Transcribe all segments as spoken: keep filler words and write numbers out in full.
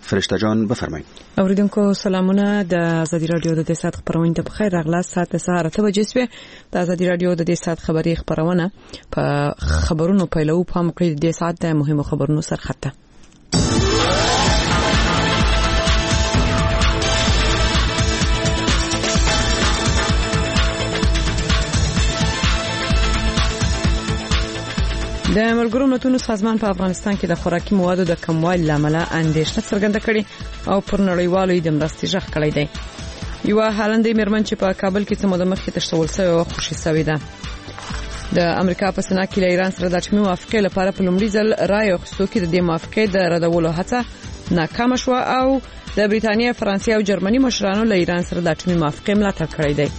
فرشته جان بفرمایئ. اوریدونکو سلامونه. د ازادي رادیو د دې سات خبرونه ته بخیر راغلاست. ساعت سهار ته بجې سوې. د ازادي رادیو د دې سات خبري خبرونه په خبرونو پیلو په مکړې د دې سات د مهمو خبرونو سرخته. د ملګرو ملتونو سازمان په افغانستان کې د خوراکي موادو د کموالي لامل اندېښنه څرګنده کړې او پر نړیوالو د مرستې ژغ کړی دی. یو هالندي مېرمن چې په کابل کې څه موده مخکې تښتول شوې او خوشي شوې ده. د امریکا په سنا کې له ایران سره د اټومي موافقې لپاره په لومړي ځل رایه اخیستو کې د دې موافقې د ردولو هڅه ناکامه شوه او د بریتانیا، فرانسې او جرمني مشرانو له ایران سره د اټومي موافقې ملاتړ کړی دی.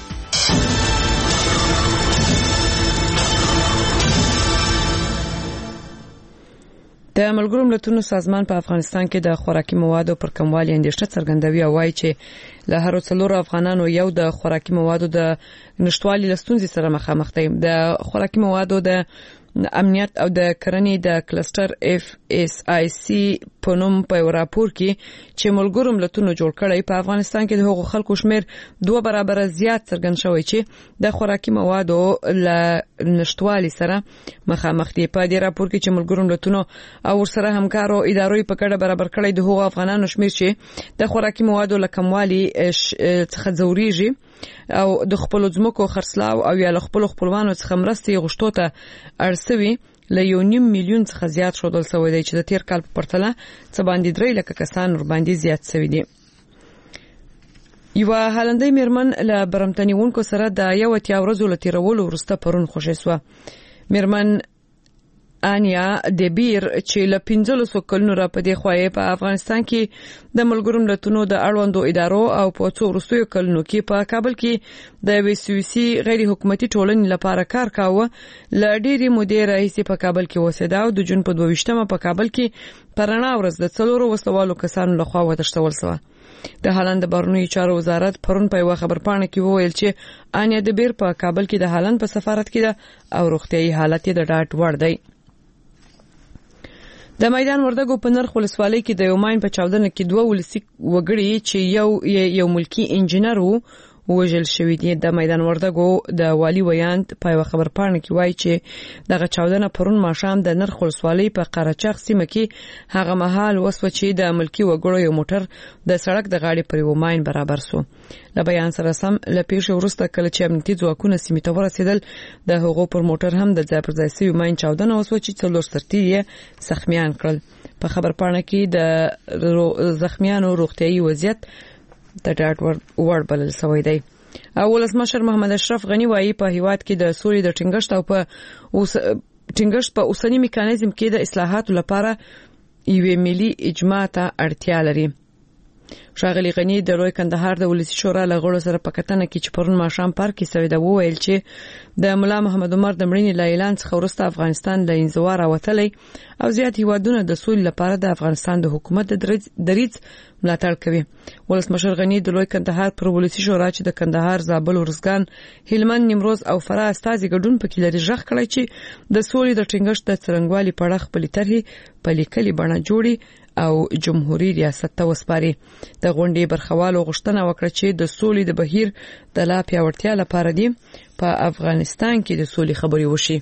د ملګرو ملتونو سازمان په افغانستان کې د خوراکي موادو پر کموالي اندېښنه څرګندوي او وايي چې له هر څلور افغانانو یو د خوراکي موادو د نشټوالي لستونزې سره مخامخ دي. د خوراکي موادو د امنیت او د کرنې د کلستر اف اس آی سی په نوم په راپور کې چې ملګرو ملتونو جوړ کړی په افغانستان کې د هغو خلکو شمیر دوه برابر زیات څرګند شوی چې د خوراکي موادو له نشټوالي سره مخامخ دي. په دې راپور کې چې ملګرو ملتونو او ورسره همکارو ادارو په ګډه برابر کړی د هغو افغانانو شمیر چې د خوراکي موادو له کموالي څخه ځوريږي او د خپل ځمکو خرڅلاو او یا خپل خپلوانو څخه مرستې غوښتو ته ارسوي له یو نیم میلیون څخه زیات شودل شوی دی چې د تیر کال په پرتله څه باندې درې لکه کسان ور باندې زیات شوی دي. یو هالندي مېرمن له برمتنیونکو سره د یو اتیا ورځو لتیرولو وروسته پرون خوشی شو. مېرمن انیا د بیر چې له پنځلسو کلونو را پدې خوایې په افغانستان کې د ملګرو ملتونو د اړوندو ادارو او په څو وروستیو کلونو کې په کابل کې د وسوسي غیر حکومتي ټولنې لپاره کار کاوه. ل ډېری مودې راهیسې په کابل کې اوسېده او د جون په دوه ویشتمه په کابل کې پرانا ورځ د څلورو وسلوالو کسانو لخوا وتښتول شو. د هالند بهرنیو چارو وزارت پرون په یو خبرپاڼه کې وویل چې انیا د بیر په کابل کې د هالند په سفارت کې ده او روغتيایي حالت یې د ډاډ وړ دی. د میدان وردګو په نرخ ولسوالۍ کې د یو ماین په چاودنه کې دوه ولسی وګړي چې یو یو ملکی انجنیر وو وژل شوی دی. د میدان وردګو د والی ویاند په یو خبرپاڼه کې وایي چې دغه چاودنه پرون ماښام د نرخ ولسوالۍ په قرچاغ سیمه کې هغه مهال وسو چې د ملکی وګړو یو موټر د سړک د غاړې پر یو ماین برابر سو. د بیان سره سم ل پیښې وروسته کله چې امنیتي ځواکونه سیمه ته ورسېدل د هغو پر موټر هم د ځای پر ځای سوي ماین چاودنه وسو چې څلور سرتي یې زخمیان کړل. په خبرپاڼه کې د زخمیانو روغتيایي وضعیت د ډاډ وړ بلل شوی دی. او ولسمشر محمد اشرف غنی وایي په هیواد کې د سولې د ټینګښت او په ټینګښت په اوسنی میکانیزم کې د اصلاحاتو لپاره یو ملي اجماع ته اړتیا لري. ښاغلي غنی د لوی کندهار د ولسی شورا لغړو سره په کتنه کې چې پرون ماښام پارک کې سوي دا وویل چې د مولا محمد عمر د مړینې له اعلان څخه وروسته افغانستان له انزوا راوتلی او زیات هیوادونه د سولې لپاره د افغانستان د حکومت د دریځ ملاتړ کوي. ولسمشر غنی د لوی کندهار پر ولسی شورا چې د کندهار، زابل، ورزګان، هلمند، نیمروز او فراه استازي ګډون پکې لري ژغ کړی چې د سولې د ټینګښت د څرنګوالي په اړه خپلې طرحې په لیکلي بڼه جوړي او جمهوریت ریاست ته وسپاري. د غونډې برخوالو غوښتنه وکړه چې د سولې د بهیر د لا پیاوړتیا لپاره دی په افغانستان کې د سولې خبري وشي.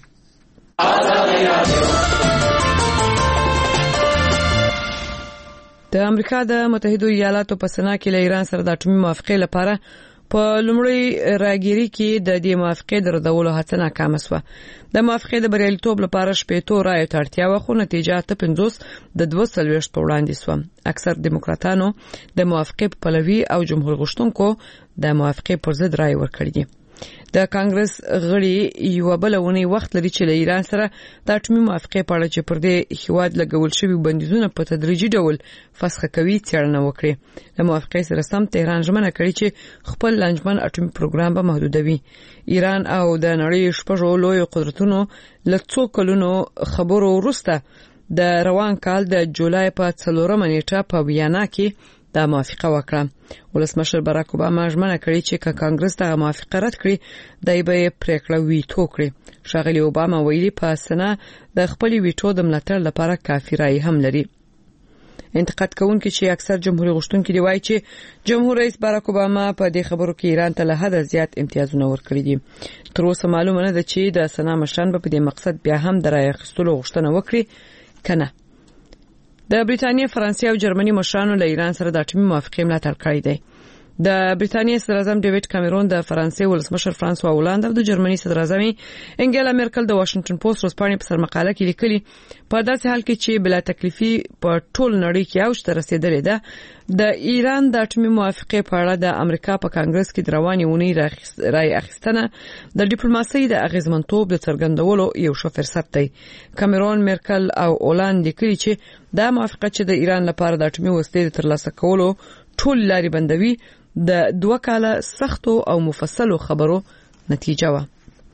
د امریکا د متحده ایالاتو په سنا کې له ایران سره د اټومي موافقې لپاره په لومړی راګيري کې د دې موافقې د ردولو هڅه ناکامه شوه. د موافقې د بریالیتوب لپاره شپږ رایو ته اړتیا و خو نتیجه ته پنځوس د دوه سلويشت په وړاندې شو. اکثر دیموکراتانو د موافقې په پلوي او جمهور غوښتونکو د موافقې پر ضد رای ورکړي دي. د کانګرس غړي یو بلونی وخت لري چې له ایران سره د اټومي موافقې په اړه چې پر دې هیواد لګول شوی بندیزونه په تدریجي ډول فسخ کوي څېړنه وکړي. د موافقې سره سم تهران ژمنه کړې چې خپل لنجمن اټومي پروګرام به محدودوي. ایران او د نړۍ شپږ لوی قدرتونو له څو کلونو خبرو وروسته د روان کال د جولای په څلورمه نیټه په ویانا کې دا موافقه وکړه. ولسمشر باراک اوباما ژمنه کړې چې که کانګرس دا موافقه رد کړي دای به پریکړه ویټو کړي. ښاغلي اوباما ویلي په سنا د خپل ویټو د ملاتړ لپاره کافي رای هم لري. انتقاد کوونکي چې اکثر جمهوریت غوښتونکي دی وایي چې جمهور رئیس باراک اوباما په دې خبرو کې ایران ته له حده زیات امتیازونه ورکړي دي. تر اوسه معلومه نه ده چې د سنا مشران په دې مقصد بیا هم د رای اخیستلو غوښتنه وکړي کنه. د بریټانیا، فرانسې او جرمني مشرانو له ایران سره د اټومي موافقې ملاتړ کړی دی. د بریټانیا صدر اعظم ډیوډ کامرون، د فرانسې ولسمشر فرانسوا هولاند او د جرمني صدر اعظم انګیلا مرکل د واشنگټن پوسټ ورځپاڼې په سرمقاله کې لیکلي په داسې حال کې چې بلا تکلیفي په ټول نړۍ کې اوج ته رسیدلې ده، د ایران د اټومي موافقې په اړه د امریکا په کانګرس کې د روانې اونۍ رای اخیستنه د ډیپلوماسۍ د اغیزمنتوب د څرګندولو یو ښه فرصت دی. کامرون، مرکل او هولاند لیکلي چې دا موافقه چې د ایران لپاره د اټومي وسلې د ترلاسه کولو ټول لارې بندوي د دوه کاله سختو او مفصلو خبرو نتیجه و.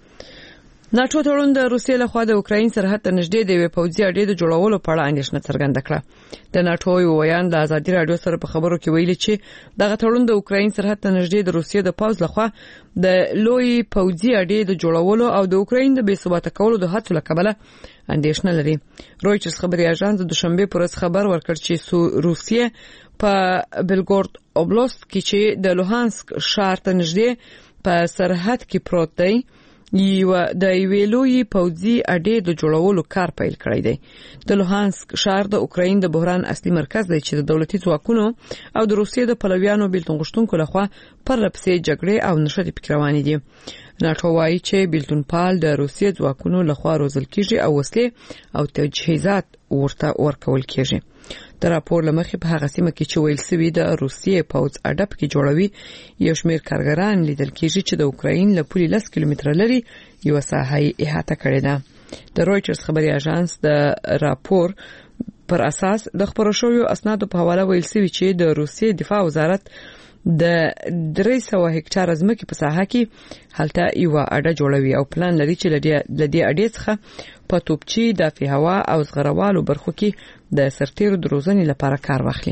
ناتو تړون د روسیې لخوا د اوکراین سرحد ته نږدې د یوې پوځي اډې د جوړولو په اړه اندېښنه څرګنده کړه. د ناتو یو ویان د ازادي رادیو سره په خبرو کې ویلي چې دغه تړون د اوکراین سرحد ته نږدې د روسیې د پوځ لخوا د لوی پوځي اډې د جوړولو او د اوکراین د بې ثباته کولو د هڅو لکبله اندېښنه لري. رويټرز خبري اژانس د دوشنبه پر ورځ خبر ورکړ چې روسیې په بلګورد اوبلاست کې چې د لوهانسک ښار ته نږدې په سرحد کې پروت دی یو د ویلوی پوځي اډې د جوړولو کار پیل کړی دی. د لوهانسک ښار د اوکراین د بحران اصلي مرکز دی چې د دولتي ځواکونو او د روسیې د پلویانو بیلتون غوښتونکو لخوا پر لپسې جګړې او نشټې پکې روانې دي. ناتو وايي چې بیلتون پال د روسیې ځواکونو لخوا روزل کیږي او وسلې او تجهیزات ورته ورکول کیږي. د راپور لمخې په هغه سیمه کې چې ویل سوي د روسیې پوځ اډه کې جوړوي یو شمېر کارګران لیدل کیږي چې د اوکراین له پولې لس کیلومتره لري یو ساحه احاطه کړې ده. د رويټرز خبري اژانس د راپور پر اساس د خبرو شویو اسنادو په حواله ویل سوي چې د روسیې دفاع وزارت د درې سوه هکټار ځمکې په ساحه کې هلته یو اډه جوړوي او پلان لري چې د دې اډې څخه په توپچی دافع هوا او زغروالو برخو کې د سرتیرو د روزنې لپاره کار واخلي.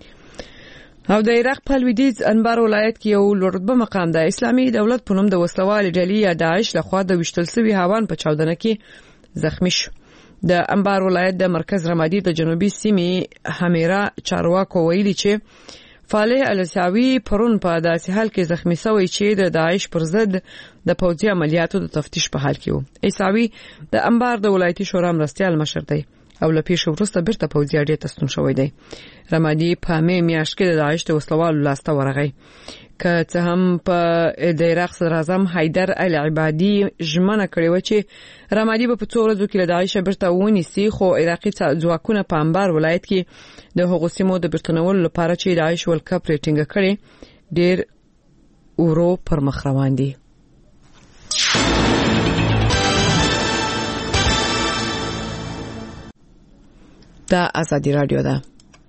او د عراق په لویدیځ انبار ولایت کې یو لوړرتبه مقام د اسلامي دولت په نوم د وسلوالې ډلې یا داعش لخوا د وشتل سوي هاوان په چاودنه کې زخمی شو. د انبار ولایت د مرکز رمادي د جنوبي سیمې حمیره چارواکو ویلي چې فالح الساوي پرون په داسې حال کې زخمی شوی چې د داعش پر ضد د پوځي عملیاتو د تفتیش په حال کې و. ایساوي د انبار د ولایتي شورا مرستیال مشر دی او له پیښو وروسته بیرته پوځي اډې ته ستون شوی دی. رمادي په مې میاشت کې د داعش د وسلوالو لاسته ورغی. که څه هم په د عراق صدر اعظم حیدر العبادي ژمنه کړې و چې رمادي به په څو ورځو کې له داعش بیرته ونیسي، خو عراقي ځواکونه په انبار ولایت کې د هغو سیمو د بیرتنولو لپاره چې داعش ولکه پرې ټینګه کړې ډېر ورو پر مخ روان دي. دا ازادي رادیو ده.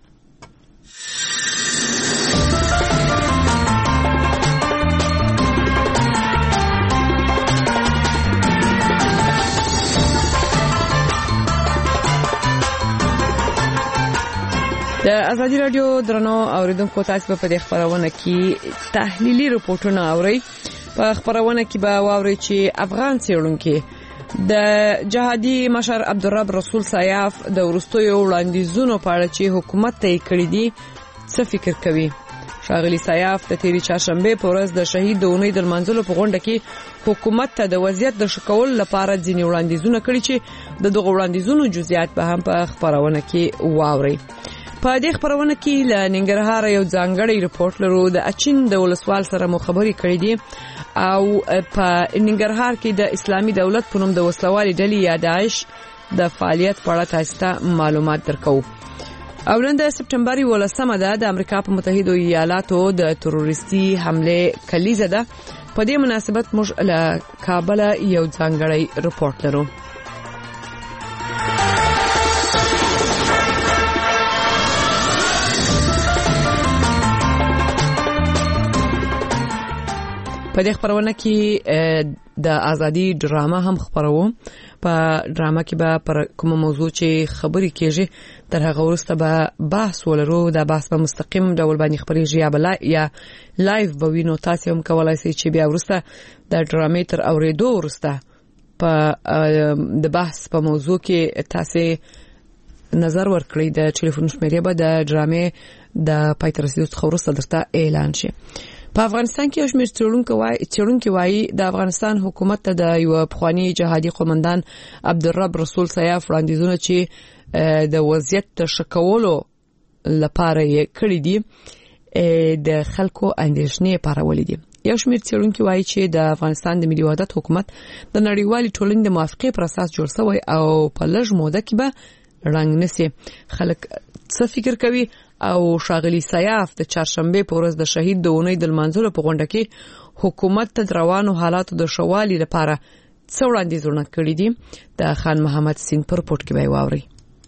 د ازادي رادیو درنو اوریدونکو تاسو په دې خبرونه کې تحلیلي رپورټونه اورئ. په خبرونه کې به واورئ چې افغان څېړونکو د جهادي مشر عبدالرب رسول سیاف د ورستیو وړاندیزونو په اړه چې حکومت ته کړی دي څه فکر کوي. ښاغلي سیاف د تیری چهارشنبه په ورځ د شهید د اونۍ د منځلو په غونډه کې حکومت ته د وضعیت د شکول لپاره ځینې وړاندیزونه کړی چې د دغه وړاندیزونو جزئیات به هم په خبرونه کې واورئ. په دې خبرونه کې ل ننګرهار یو ځانګړی رپورټ لرو. د اچین د ولسوال سره مو خبرې کړې دي او په ننګرهار کې د اسلامي دولت په نوم د وسلوالې ډلې یا داعش د فعالیت په اړه تاسو ته معلومات درکو. او نن د سپټمبر ولسمه ده د امریکا په متحده ایالاتو د تروریستي حمله کلیزه ده. په دې مناسبت موږ له کابل یو ځانګړی رپورټ لرو. په دې خبرونه کې د ازادي ډرامه هم خبرو. په ډرامه کې به پر کومه موضوع چې خبرې کېږي تر هغه وروسته به بحث ولرو. دا بحث په مستقیم ډول باندې خبرېږي یا بل یا لایو به وینو. تاسو هم کولای شئ چې بیا وروسته د ډرامې تر اوریدو وروسته په د بحث په موضوع کې تاسو نظر ورکړي د ټلیفون شمیرې به د ډرامې د پای ته رسیدو څخه وروسته درته اعلان شي. په افغانستان کې یو شمېر څېړونکي وایي څېړونکي وایي د افغانستان حکومت ته د یو پخوانی جهادي قومندان عبدالرب رسول سیاف وړاندیزونه چې د وضعیت تشکولو لپاره یې کړی دي د خلکو اندېښنې پارولې دي. یو شمېر څېړونکي وایي چې د افغانستان د ملي وحدت حکومت د نړیوالې ټولنې د موافقې پر اساس جوړ شوی او په لږ موده کې به رنګ نسی. خلک څه فکر کوي او شاغلی سیاف د چهارشنبه په ورځ د شهید د اونۍ د لمانځلو په غونډه کې حکومت ته روانو حالاتو د شوالي لپاره څه وړاندیزونه کړي دي د خان محمد سین پر پورت کې به واوري.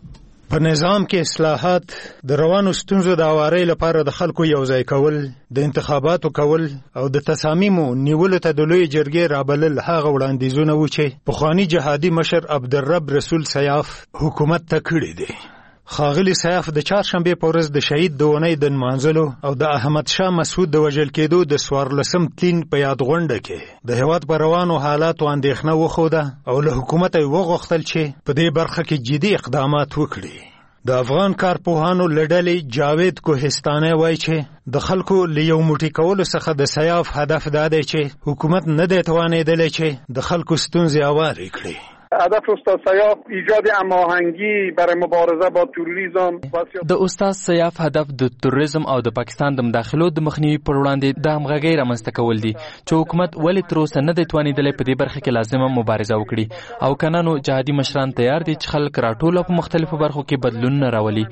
په نظام کې اصلاحات د روانو ستونزو د اوارۍ لپاره د خلکو یوځای کول، د انتخاباتو کول او د تصامیمو نیولو ته د لوی جرګې رابلل هغه وړاندیزونه و چې پخوانی جهادي مشر عبدالرب رسول سیاف حکومت ته کړي دي. خاغلی سیاف د چهارشنبه په ورځ د شهید د اونۍ د نمانځلو او د احمد شاه مسعود د وژل کېدو د څوارلسم تلین په یاد غونډه کې د هېواد په روانو حالاتو اندېښنه وښوده او له حکومته یې وغوښتل چې په دې برخه کې جدي اقدامات وکړي. د افغان کارپوهانو له ډلې جاوید کوهستاني وایي چې د خلکو له یو موټی کولو څخه د سیاف هدف دا دی چې حکومت نه دی توانېدلی چې د خلکو ستونزې هوارې کړي. هدف استاد سیاف ایجاد هماهنگی برای مبارزه با تروریسم. د استاد سیاف هدف د تروریسم او د پاکستان د مداخلو د مخنیوي پر وړاندې د همغږۍ رامنځته کول دي چې حکومت ولې تر اوسه نه دی توانېدلی په دې برخه کې لازمه مبارزه وکړي او کنه نو جهادي مشران تیار دي چې خلک راټول په مختلفو برخو کې بدلونونه راولي.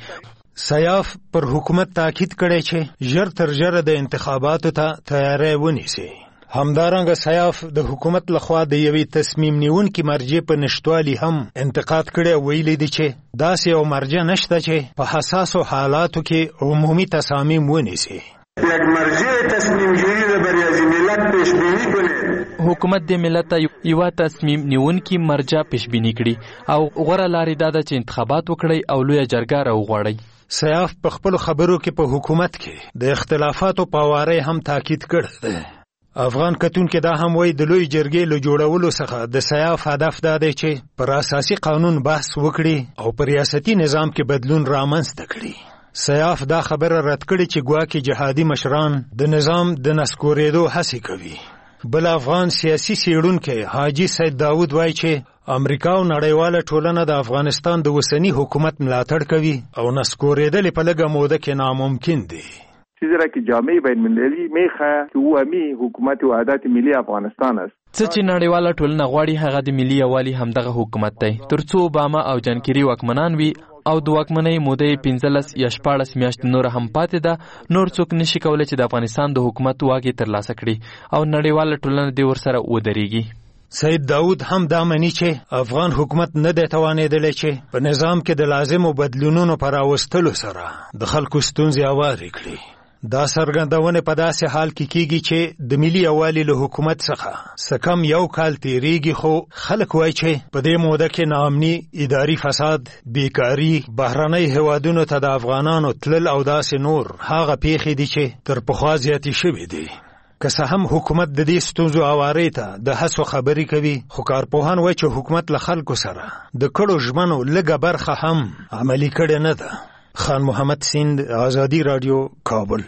سیاف پر حکومت تاکید کړی چې ژر تر ژره د انتخاباتو ته تیاری ونیسي. همدارنګه سیاف د حکومت لخوا د یوې تصمیم نیونکي مرجع په نشتوالي هم انتقاد کړی او ویلي دي چې داسې یو مرجع نشته چې په حساسو حالاتو کې عمومي تصامیم ونیسي. یک مرجع تصمیم گیری را برای از ملت پیش بینی کنه. حکومت د ملت یو تصمیم نیونکي مرجع پیش بینی کړي او غوره لارې دا ده چې انتخابات وکړي او لویه جرګه راوغواړي. سیاف په خپلو خبرو کې په حکومت کې د اختلافاتو په وارۍ هم تاکید کړی دی. افغان کتونکي دا هم وایي د لوی جرګې له جوړولو څخه د سیاف هدف دا دی چې پر اساسي قانون بحث وکړي او پر ریاستي نظام کې بدلون رامنځته کړي. سیاف دا خبره رد کړي چې ګواکې جهادي مشران د نظام د نسکورېدو هڅې کوي. بل افغان سیاسي څېړونکی حاجي سید داود وایي چې امریکا او نړیواله ټولنه د افغانستان د اوسني حکومت ملاتړ کوي او نسکورېدل په لږه موده کې ناممکن دی. چیزی را که جامعه بین‌المللی میخواه که او امی حکومت وحدت ملی افغانستان است. څه چې نړیواله ټولنه غواړي هغه د ملي یووالي همدغه حکومت دی. ترڅو اوباما او جان کیري واکمنان وي او د واکمنۍ موده یې پنځلس یا شپاړس میاشتې نور هم پاتې ده، نور څوک نشي کولی چې د افغانستان د حکومت واک یې ترلاسه کړي او نړیواله ټولنه دې ورسره ودرېږي. سید داود هم دا مني چې افغان حکومت نه دی توانېدلی چې په نظام کې د لازمو بدلونونو په راوستلو سره د خلکو ستونزې هوارې کړي. دا څرګندونه په داسې حال کې کیږي چې د ملي یووالي له حکومت څخه څه کم یو کال تیریږي، خو خلک وایي چې په دې موده کې ناامني، اداري فساد، بیکاري، بهرنۍ هیوادونو ته د افغانانو تلل او داسې نور هغه پیښې دي چې تر پخوا زیاتې شوي دي. که څه هم حکومت د دې ستونزو هوارۍ ته د هڅو خبرې کوي، خو کارپوهان وایي چې حکومت له خلکو سره د کړو ژمنو لږه برخه هم عملي کړې نه ده. خان محمد سیند، آزادی رادیو، کابل.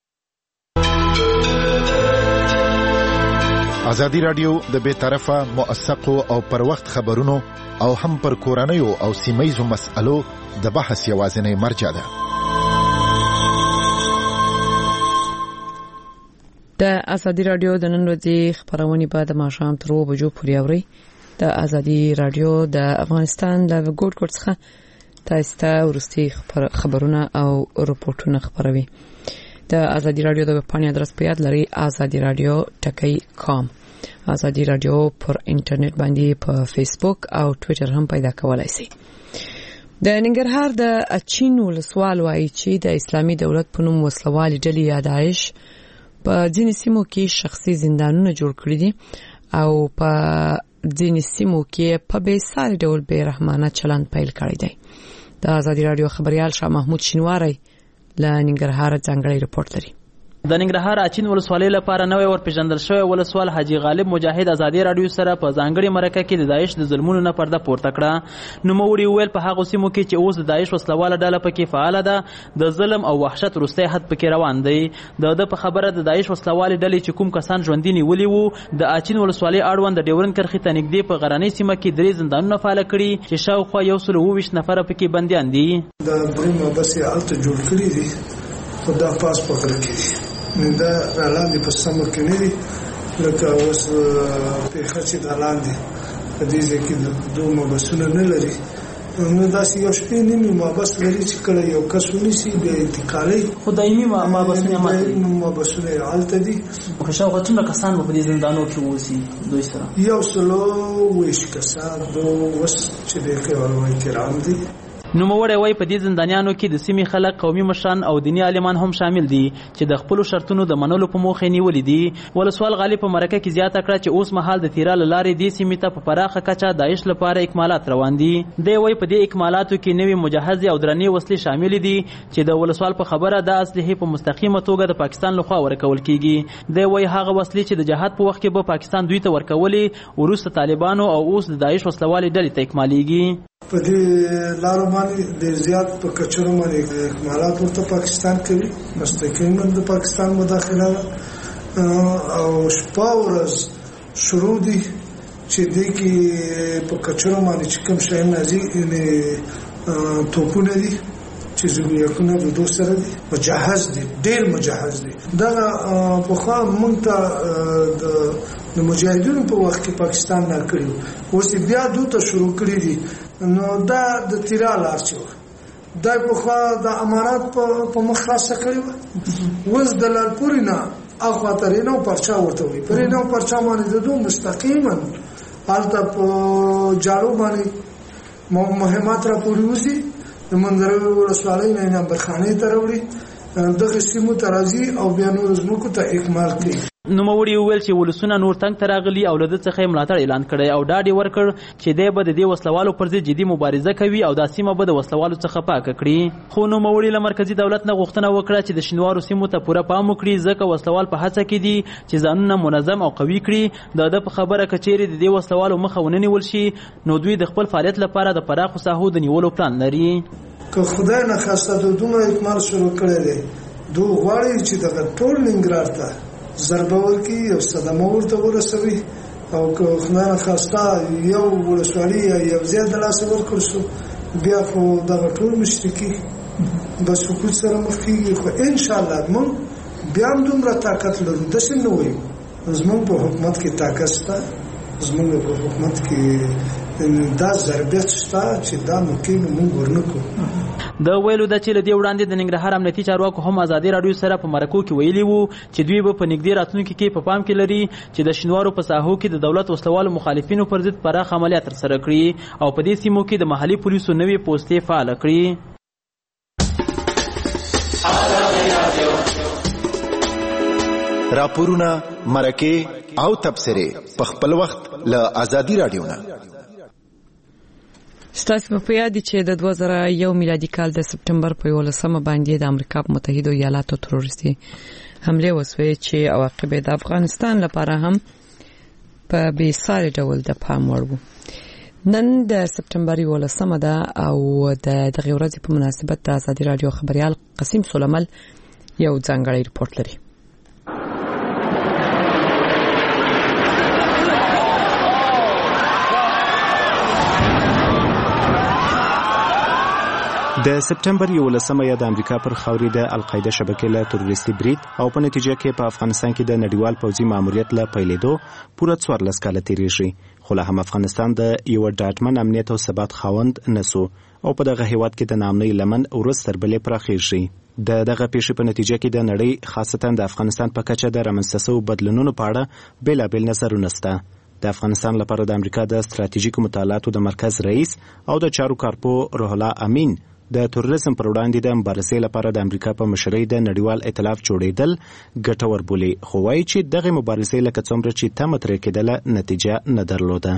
آزادی رادیو د بے طرفه، موثقو او پر وخت خبرونو او هم پر کورنیو او سیمه‌یزو مسألو د بحث یوازینی مرجع ده. د آزادی رادیو د نن ورځې خبرونه په د ماښام تر اوو بجو پورې اوري. د آزادی رادیو د افغانستان د ګوټ ګوټ څخه تاسو ته ورستي خبرونه او رپورټونه خبروي. د آزادی رادیو د ویبپاڼې ادرس په یاد لري آزادی رادیو ټکی کام. آزادی رادیو پر انټرنیټ باندې په فیسبوک او ټوئیټر هم پیدا کولای شئ. د ننګرهار د اچین ولسوال وایي چې د اسلامي دولت په نوم وسلوالي ډلې یا داعش په ځینې سیمو کې شخصي زندانونه جوړ کړي دي او په ځینې سیمو کې په بې ساري ډول بې رحمانه چلند پیل کړی دی. د آزادی رادیو خبريال شاه محمود شینواری له ننګرهار څنګه ریپورت لري. د ننګرهار اچین ولسوالۍ لپاره نوې ورپېژندل شوی ولسوال حاجي غالب مجاهد ازادي راډیو سره په ځانګړې مرکه کې د داعش د ظلمونو نه پرده پورته کړه. نوموړي وویل په هغو سیمو کې چې اوس د داعش وسلواله ډله پکې فعاله ده د ظلم او وحشت وروستی حد پکې روان دی. د ده په خبره د داعش وسلوالې ډلې چې کوم کسان ژوندي نیولي وو د اچین ولسوالۍ اړوند د ډیورند کرښې ته نږدې په غرنۍ سیمه کې درې زندانونه فعاله کړي چې شاوخوا یو سل اووه ویشت نفره پکې بندیان دي. د درې محبسې هلته جوړ کړي دي خو دا پاس په غره کې دي دا رالاندې په سمر کې نه دي لکه اوس پېښه چې دا لاندې په دې ځای کې دوه محبسونه نه لري نو داسې یو شپې نیمې محبس لري چې کله یو کس ونیسي بیا انتقالوي خو دایمي محبسونه محبسونه یې هلته دي. شاوخوا څومره کسان به په دې زندانو کې اوسي دوی سره؟ یو سل اووه ویشت کسان دو اوس چې د علماء کرام دي. نوموړی وایي په دې زندانیانو کې د سیمې خلک قومي مشران او دیني عالمان هم شامل دي چې د خپلو شرطونو د منلو په موخه نیولي دي. ولسوال غالب په مرکه کې زیاته کړه چې اوس مهال د تیرا له لارې دې سیمې ته په پراخه کچه داعش لپاره اکمالات روان دي. دی وایي په دې اکمالاتو کې نوې مجهزې او درنې وسلې شاملې دي چې د ولسوال په خبره د اسلحې په مستقیمه توګه د پاکستان لخوا ورکول کیږي. دی وایي هغه وسلې چې د جهاد په وخت کې به پاکستان دوی ته ورکولې وروسته طالبانو او اوس د داعش وسلوالې ډلې ته اکمالیږي. په دې لارو باندې ډېر زیات په کچرو باندې اکمالات ورته پاکستان کوي مستقیما د پاکستان مداخله او شپه ورځ شروع دي چې دې کې په کچرو باندې چې کوم شی نازي یعنې توپونه دي چې زموږونه د دوه سره دي مجهز دي ډېر مجهز دي. دا پخوا موږ ته د مجاهدینو په وخت کې پاکستان نه کړی اوس بیا دوی ته شروع کړی دي نو دا د تیرا لار چې دا پخوا د امارات په مخ خاصه کړی و اوس د لالپوري نه اخوا ترې نو پرچا ورته وي پرې نو پرچا باندې د دوه مستقیما هلته په جاړو باندې مهمات را پورې وځي د منځروي ولسوالۍ نه نمبرخانې ته راوړي دغه سیمو ته راځي او بیا نور ځمکو ته اکمال کوي. نوموړي وویل چې ولسونه نور تنګ ته راغلي او له ده څخه یې ملاتړ اعلان کړی او ډاډ یې ورکړ چې دی به د دې وسلوالو پر ضد جدي مبارزه کوي او دا سیمه به د وسلوالو څخه پاکه کړي. خو نوموړي له مرکزي دولت نه غوښتنه وکړه چې د شینوارو سیمو ته پوره پام وکړي ځکه وسلوال په هڅه کې دي چې ځانونه منظم او قوي کړي. د ده په خبره که چیرې د دې وسلوالو مخه ونه نیول شي نو دوی د خپل فعالیت لپاره د پراخو ساحو د نیولو پلان لري. که خدای نه خواسته د دومره اکمال شروع کړی دی دوی غواړي چې دغه ټول ننګرهار ته ضربه ورکړي او صدمه ورته ورسوي او که خدای نه خواسته یو ولسوالي یا یو ځای د لاسه ورکړل شو بیا خو دغه ټول مشرکي به سقوط سره مخ کېږي. خو انشاءالله موږ بیا هم دومره طاقت لرو داسې نه وایو زموږ په حکومت کې طاقت شته زموږ په حکومت کې دا ضربیت شته چې دا ممکن موږ ورنکړو. د ویلو د چې له دې وړاندې د ننګرهار امنیتي چارواکو هم ازادي راډیو سره په مرکو کې ویلي وو چې دوی به په نږدې راتلونکي کې په پام کې لري چې د شینوارو په ساحو کې د دولت وسلوالو مخالفینو پر ضد پراخ عملیات ترسره کړي او په دې سیمو کې د محلي پولیسو نوې پوستې فعاله کړي. راپورونه مرکې او تبصرې په خپل وخت له ازادي راډیو نه. ستاسو په یاد چې د دوه زره یو میلادي کال د سپټمبر په یولسمه باندې د امریکا په متحده ایالاتو تروریستي حمله وسوه چې عواقب د افغانستان لپاره هم په بې ساري ډول د پام وړ وو. نن د سپټمبر یولسمه ده او د دغه ورځې په مناسبت د ازادي راډیو خبريال قسیم سولمل یو ځانګړی رپورت لري. د سپټمبر یولسمه یا د امریکا پر خاورې د القاعده شبکې له تروریستي برید او په نتیجه کې په افغانستان کې د نړیوال پوځي ماموریت له پیلېدو پوره څوارلس کاله تېرېږي خو لا هم افغانستان د یو ډاډمن امنیت او ثبات خاوند نسو او په دغه هیواد کې د ناامنۍ لمن ورځ تر بلې پراخېږي. د دغه پیښې په نتیجه کې د نړۍ خاصتا د افغانستان په کچه د رامنځته شویو بدلونونو په اړه بېلابېل نظرونه شته. د افغانستان لپاره د امریکا د ستراتیژیکو مطالعاتو د مرکز رئیس او د چارو کارپو روح الله امین د تروریزم پر وړاندې د مبارزې لپاره د امریکا په مشرۍ د نړیوال ائتلاف جوړېدل ګټور بولي خو وایي چې دغه مبارزې لکه څومره چې تمه ترې کېدله نتیجه نه درلوده.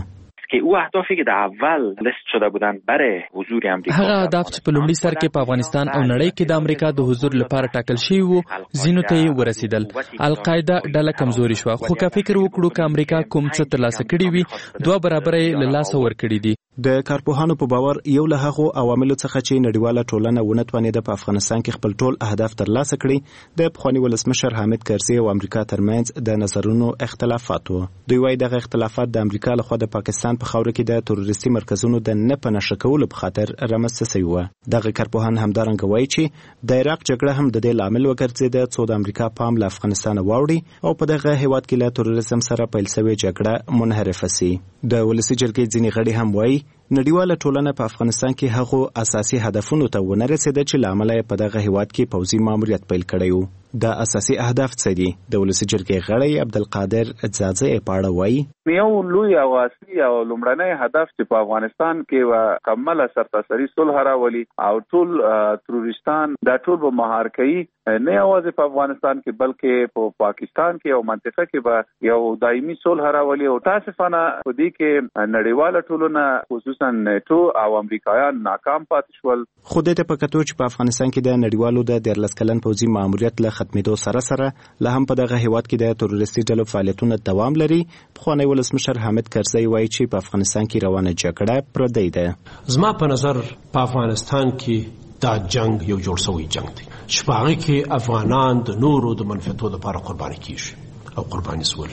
که او اهدافی که در اول لیست شده بودند برای حضور امریکا هغه اهداف چې په لومړي سر کې په افغانستان او نړۍ کې د امریکا د حضور لپاره ټاکل شوي وو ځینو ته یې ورسېدل. القاعده ډله کمزوري شوه، خو که فکر وکړو که امریکا کوم څه ترلاسه کړي وي دوه برابره یې له لاسه ورکړي دي. د کارپوهانو په باور یو له هغو عواملو څخه چې نړیواله ټولنه ونه توانېده په افغانستان کې خپل ټول اهداف ترلاسه کړي د پخواني ولسمشر حامد کرزي او امریکا ترمنځ د نظرونو اختلافات وو. دوی وایي دغه اختلافات د امریکا لخوا د پاکستان په خاوره کې د تروریستي مرکزونو د نه په نښه کولو په خاطر رامنځته سوي وه. دغه کارپوهان همدارنګه وایي چې د عراق جګړه هم د دې لامل وګرځېده څو د امریکا پام له افغانستانه واوړي او په دغه هیواد کې له تروریزم سره پیل شوې جګړه منحرفه سي. د ولسي جرګې ځینې غړي هم وایي نړیواله ټولنه په افغانستان کې هغو اساسي هدفونو ته ونه رسېده چې له امله یې په دغه هیواد کې پوځي ماموریت پیل کړی و. دا اساسي اهداف څه دي؟ د ولسي جرګې غړی عبدالقادر ځاځی یې په اړه وایي یو لوی او اصلي او لومړنی هدف چې په افغانستان کې و کمله سرتاسري صلح راولي او ټول تروریستان دا ټول به مهار کوي، نه یوازې په افغانستان کې بلکې په پاکستان کې او منطقه کې به یو دایمي صلح راولي. او تاسفانه په دې کې نړیواله ټولنه خصوصا نیټو او امریکایان ناکام پاتې شول. خو دې ته په کتو چې په افغانستان کې د نړیوالو د دیارلس کلن پوځي ماموریت له ختمېدو سره سره لا هم په دغه هیواد کې د تروریستي ډلو فعالیتونه دوام لري. پخوانی ولسمشر حامد کرزي وایي چې په افغانستان کې روانه جګړه پردۍ ده. زما په نظر په افغانستان کې دا جنگ یو جوړ شوی جنگ دی چې په هغه کې افغانان د نورو د منفعتو لپاره قرباني کیږي او قرباني سول.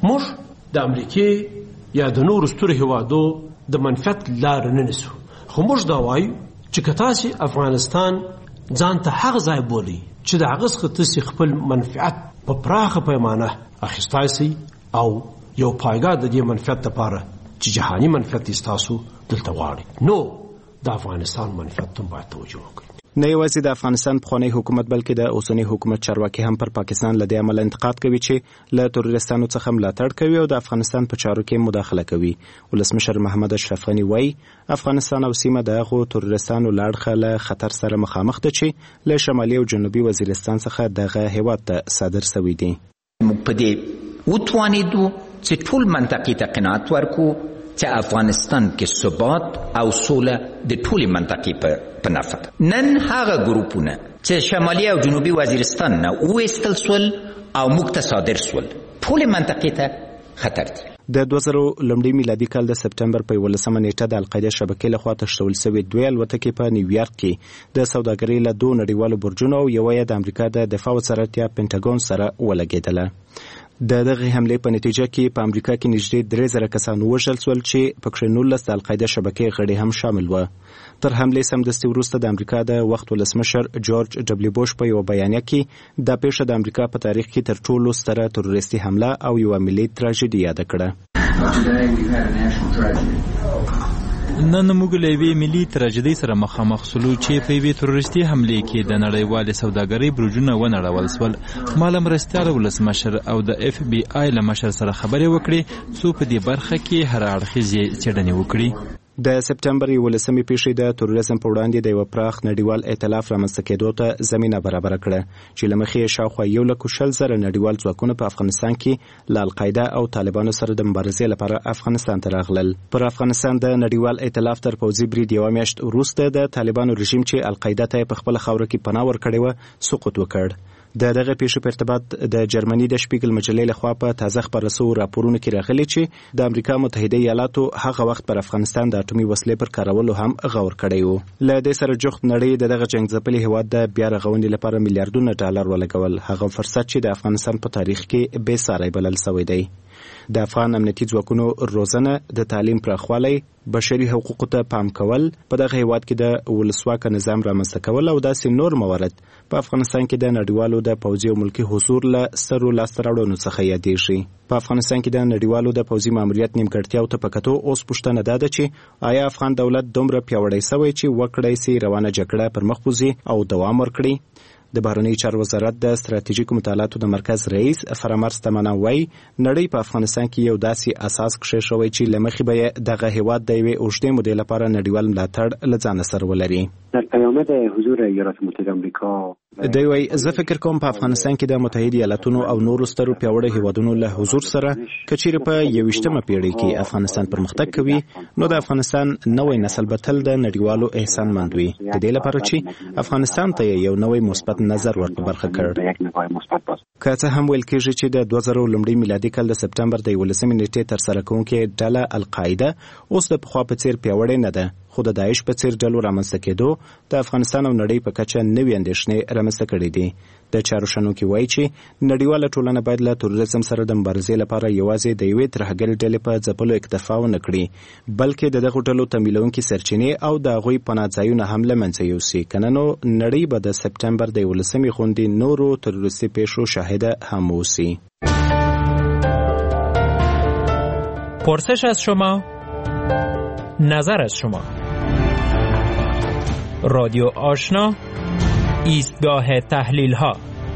موږ د امریکې یا د نورو سترو هیوادو د منفعت لار نه نیسو، خو موږ دا وایو چې که تاسې افغانستان ځان ته هغه ځای بولي چې د هغه څخه تاسې خپل منفعت په پراخه پیمانه اخیستی سئ او یو پایګاه د دې منفعت لپاره چې جهاني منفعت یې ستاسو دلته غواړي، نو د افغانستان منفعت هم باید توجه وکړي. نه یوازې د افغانستان پخوانی حکومت بلکې د اوسنی حکومت چارواکي هم پر پاکستان له دې امله انتقاد کوي چې له تروریستانو څخه ملاتړ کوي او د افغانستان په چارو کې مداخله کوي. ولسمشر محمد اشرف غني وایي افغانستان او سیمه د هغو تروریستانو له اړخه له خطر سره مخامخ ده چې له شمالي او جنوبي وزیرستان څخه دغه هیواد ته صادر سوي دي. موږ په دې وتوانېدو چې ټول منطقې ته قناعت ورکړو چې افغانستان کې ثبات او سوله د ټولې منطقې په نفع ده. نن هغه ګروپونه چې شمالي او جنوبي وزیرستان نه وایستل سول او موږ ته صادر سول ټولې منطقې ته خطر دی. د دوه زره لومړي میلادي کال د سپټمبر په یولسمه نیټه د القاعده شبکې لخوا تشتول شوې دوې الوتکې په نیویارک کې د سوداګرۍ له دوه نړیوالو برجونو او یوه یې د امریکا د دفاع وزارت یا پینټاګون سره ولګېدله. د دغه حملې په نتیجه کې په امریکا کې نږدې درې زره کسان ووژل شول چې پکې نولس د القاعده شبکې غړي هم شامل وو. تر حملې سمدستي وروسته د امریکا د وخت ولسمشر جورج ډبلیو بوش په یو بیانیه کې دا پیښه د امریکا په تاریخ کې تر ټولو ستره تروریستي حمله او یو ملي تراژیدي یاد کړه. نن موږ له یوې ملي تراژیدۍ سره مخامخ سولو چې په یوې تروریستي حملې کې د نړیوالې سوداګرۍ برجونه ونړول سول. ما له مرستیال ولسمشر او د اف بی آی له مشر سره خبرې وکړې څو په دې برخه کې هر اړخیزې څېړنې وکړي. د سپټمبر یولسمې پیښې د تروریزم په وړاندې د یو پراخ نړیوال ائتلاف رامنځته کېدو ته زمینه برابره کړه چې له مخې شاوخوا یو لک شل زره نړیوال ځواکونه په افغانستان کې له القاعده او طالبانو سره د مبارزې لپاره افغانستان ته راغلل. پر افغانستان د نړیوال ائتلاف تر پوځي برید یوه میاشت وروسته د طالبانو رژیم چې القاعده ته په خپله خاوره کې پناه ورکړې وه سقوط وکړ. د دغه پیښې په ارتباط د جرمني د شپیګل مجلې لخوا په تازه خپاره شوو راپورونو کې راغلي چې د امریکا متحده ایالاتو هغه وخت پر افغانستان د اټومي وسلې پر کارولو هم غور کړی و. له دې سره جوخت نړۍ د دغه جنګ ځپلي هیواد د بیا رغونې لپاره میلیارډونه ډالر ولګول، هغه فرصت چې د افغانستان په تاریخ کې بې ساری بلل شوی دی. د افغان امنیتي ځواکونو روزنه، د تعلیم پراخوالی، بشري حقوقو ته پام کول، په دغه هیواد کې د ولسواکه نظام رامنځته کول او داسې نور موارد په افغانستان کې د نړیوالو د پوځي او ملکي حضور له سترو لاسته راوړنو څخه یادېږي. په افغانستان کې د نړیوالو د پوځي ماموریت نیمګړتیاو ته په کتو اوس پوښتنه دا ده چې آیا افغان دولت دومره پیاوړی شوی چې وکړی سي روانه جګړه پر مخ بوځي او دوام ورکړي؟ د بهرنی چارو وزارت د ستراتیژیکو مطالعاتو د مرکز رئیس فرامرز تمنا وایي نړۍ په افغانستان کې یو داسې اساس کښېښوی چې له مخې به یې دغه هیواد د یوې اوږدې مودې لپاره نړیوال ملاتړ له ځانه سره ولري. در پیام آمد حضور ایالات متحده آمریکا دوی وایي زه فکر کوم په افغانستان کې د متحده ایالاتونو او نورو سترو پیاوړو هیوادونو له حضور سره که چیرې په یویشتمه پیړۍ کې افغانستان پرمختګ کوي نو د افغانستان نوی نسل به تل د نړیوالو احسانمند وي د دې لپاره چې افغانستان ته یو نوی مثبت نظر ورته برخه کړ. که څه هم ویل کېږي چې د دوه زره لومړي میلادي کال د سپټمبر د یولسمې نیټې ترسره کوونکې ډله القاعده اوس د پخوا په څیر پیاوړې نه ده، خو د داعش په څیر ډلو رامنځته کېدو د افغانستان او نړۍ په کچه نوې اندېښنې رامنځته کړې دي. د چارو شنونکي وایي چې نړیواله ټولنه باید له تروریزم سره د مبارزې لپاره یوازې د یوې ترهګرې ډلې په ځپلو اکتفا ونه کړي، بلکې د دغو ډلو تمویلونکي سرچینې او د هغوی پناه ځایونه هم له منځه یوسي، که نه نو نړۍ به د سپټمبر د یولسمې غوندې نورو تروریستي پیښو شاهده هم اوسي. پرسش از شما، نظر از شما. رادیو آشنا، ایستگاه تحلیل ها.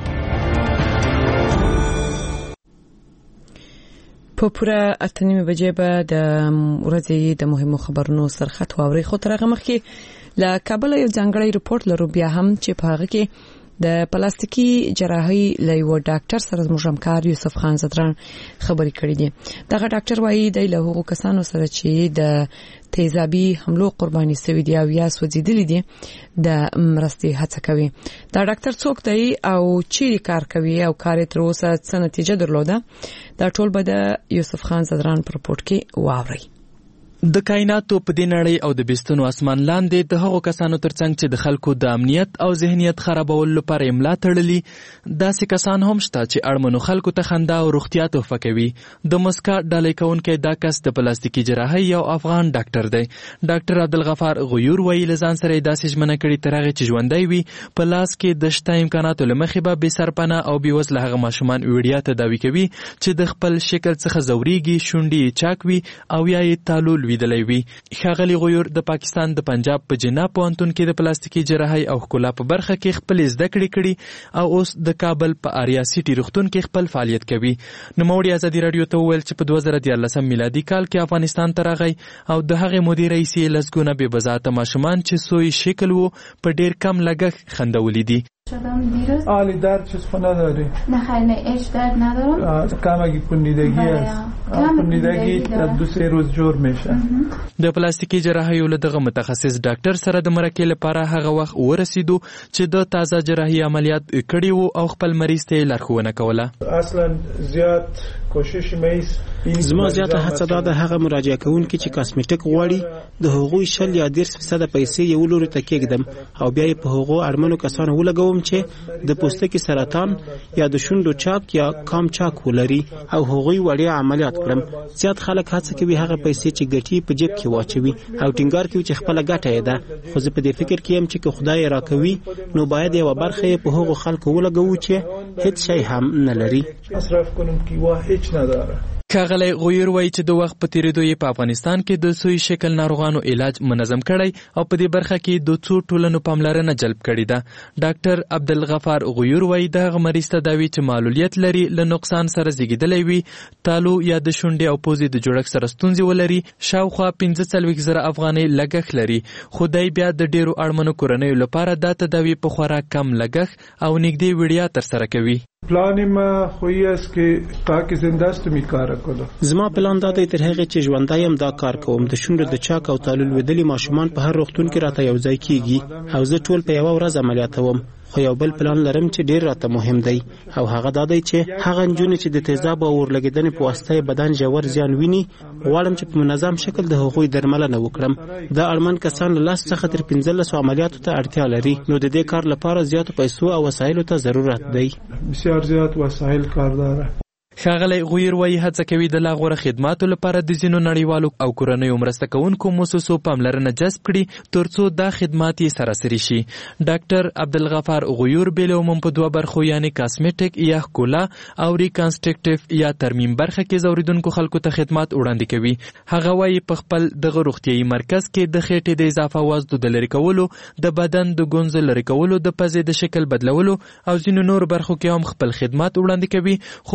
په پوره اته نیمې بجې به د ورځې د مهمو خبرونو سرخط واوري. خو تر هغه مخکې له کابل یو ځانګړی رپورټ لرو، بیا هم چې په هغه کې د پلاستیکي جراحي له یو ډاکټر سره زموږ همکار یوسف خان زدران خبرې کړې دي. دغه ډاکټر وایي د له هغو کسانو سره چې د تیزابي حملو قرباني شوي دي او یا سوځېدلي دي د مرستې هڅه کوي. دا ډاکټر څوک دی او چیرې کار کوي او کار یې تر اوسه څه نتیجه درلوده، دا ټول به د یوسف خان زدران په رپورټ کې واورئ. د کائناتو په دې نړۍ او د بیستونو اسمان لاندې د هغو کسانو ترڅنګ چې د خلکو د امنیت او ذهنیت خرابولو لپاره املا تړلي، داسې کسان هم شته چې اړمنو خلکو ته خندا او روغتیا تحفه کوي. د مسکا ډالۍ کوونکی دا کس د پلاستیکي جراحۍ یو افغان ډاکټر دی. ډاکټر عبدالغفار غیور وایي له ځان سره یې داسې ژمنه کړې تر هغې چې ژوندی وي په لاس کې د شته امکاناتو له مخې به بې سرپناه او بې وزله هغه ماشومان وړیا تداوي کوي چې د خپل شکل څخه ځورېږي، شونډې یې چاک وي او یا یې تالو لوېدلی وي. ښاغلي غیور د پاکستان د پنجاب په جنا پوهنتون کې د پلاستیکي جراحۍ او ښکلا په برخه کې خپلې زده کړې کړي او اوس د کابل په آریا سیټي روغتون کې خپل فعالیت کوي. نوموړي ازادي راډیو ته وویل چې په دوه زره دیارلسم میلادي کال کې افغانستان ته راغی او د هغې مودې رئیس یې لسګونه بې بضاعته ماشومان چې سوی شکل وو په ډېر کم لګښت خندولي دي. شدم دیروز آلی درد چیز خو نداری؟ نه خیلی نه هیچ درد ندارم. کمکی پوندیدگی است. پوندیدگی دو سه روز جور میشه. د پلاستیکي جراحیو له دغه متخصص ډاکټر سره د مرکې لپاره هغه وخت ورسېدو چې د تازه جراحي عملیات کړي وو او خپل مریض ته لارښوونه کوله. اصلا زیات کوشش میز زما زیاته هڅه دا ده هغه مراجعه کوونکي چې کاسمیټیک غواړي د هغوی شل یا دېرش فیصده پیسې یو لوري ته کېږدم او بیا یې په هغو اړمنو کسانو ولګوم چې د پوستکي سرطان یا د شونډو چاک یا کام چاک ولري او هغوی وړیا عملیات کړم. زیات خلک هڅه کوي هغه پیسې چې ګټي په جیب کې واچوي او ټینګار کوي چې خپله ګټه یې ده، خو زه په دې فکر کې یم چې که خدای راکوي نو باید یوه برخه یې په هغو خلکو ولګوو چې هیڅ شی هم نه لري. مصرف کوونکي وا هیڅ نداره. ښاغلی غویر وایي چې د وخت په تیریدو یې په افغانستان کې د سوی شکل ناروغانو علاج منظم کړی او په دې برخه کې د څو ټولنو پاملرنه جلب کړې ده. ډاکټر عبدالغفار غویر وایي د هغه مریض تداوي چې معلولیت لري له نقصان سره زیږېدلی وي، تالو یا د شونډې او پوزې د جوړښت سره ستونزې ولري، شاوخوا پنځه څلوېښت زره افغانۍ لګښت لري، خو دی بیا د ډېرو اړمنو کورنیو لپاره دا تداوي په خورا کم لګښت او نږدې وړیا ترسره کوي. پلان ما خویی است که تا که زنده است می کار کنم. زما پلان دا دی تر هغه چې ژوندی یم دا کار کوم. د شونډو د چاک او تالو لوېدلي ماشومان په هر روغتون کې راته یو ځای کیږي او زه ټول په یوه ورځ عملیاتوم. خو یو بل پلان لرم چې ډیر راته مهم دی او هغه دا دی چې هغه نجونې چې د تیزاب او اورلګیدنې په واسطه بدن ژور زیان ویني غواړم چې په منظم شکل د هغوی درملنه وکړم. دا اړمن کسان له لس څخه تر پنځلسو عملیاتو ته اړتیا لري، نو د دې کار لپاره زیاتو پیسو او وسایلو ته ضرورت دی. بسیار زیات وسایل کار داره. ښاغلی غویر وایي هڅه کوي د لا غوره خدماتو لپاره د ځینو نړیوالو او کورنیو مرسته کوونکو موسسو پاملرنه جذب کړي ترڅو دا خدمات یې سراسري شي. ډاکټر عبدالغفار غویر بېل عموم په دوه برخو یعنې کاسمیټک یا ښکلا او ریکانسټرکټیو یا ترمیم برخه کې ځورېدونکو خلکو ته خدمات وړاندې کوي. هغه وایي په خپل دغه روغتیایي مرکز کې د خېټې د اضافه وزنو د لرې کولو، د بدن د ګونځو لرې کولو، د پزې د شکل بدلولو او ځینو نورو برخو کې هم خپل خدمات وړاندې کوي. خو په دغو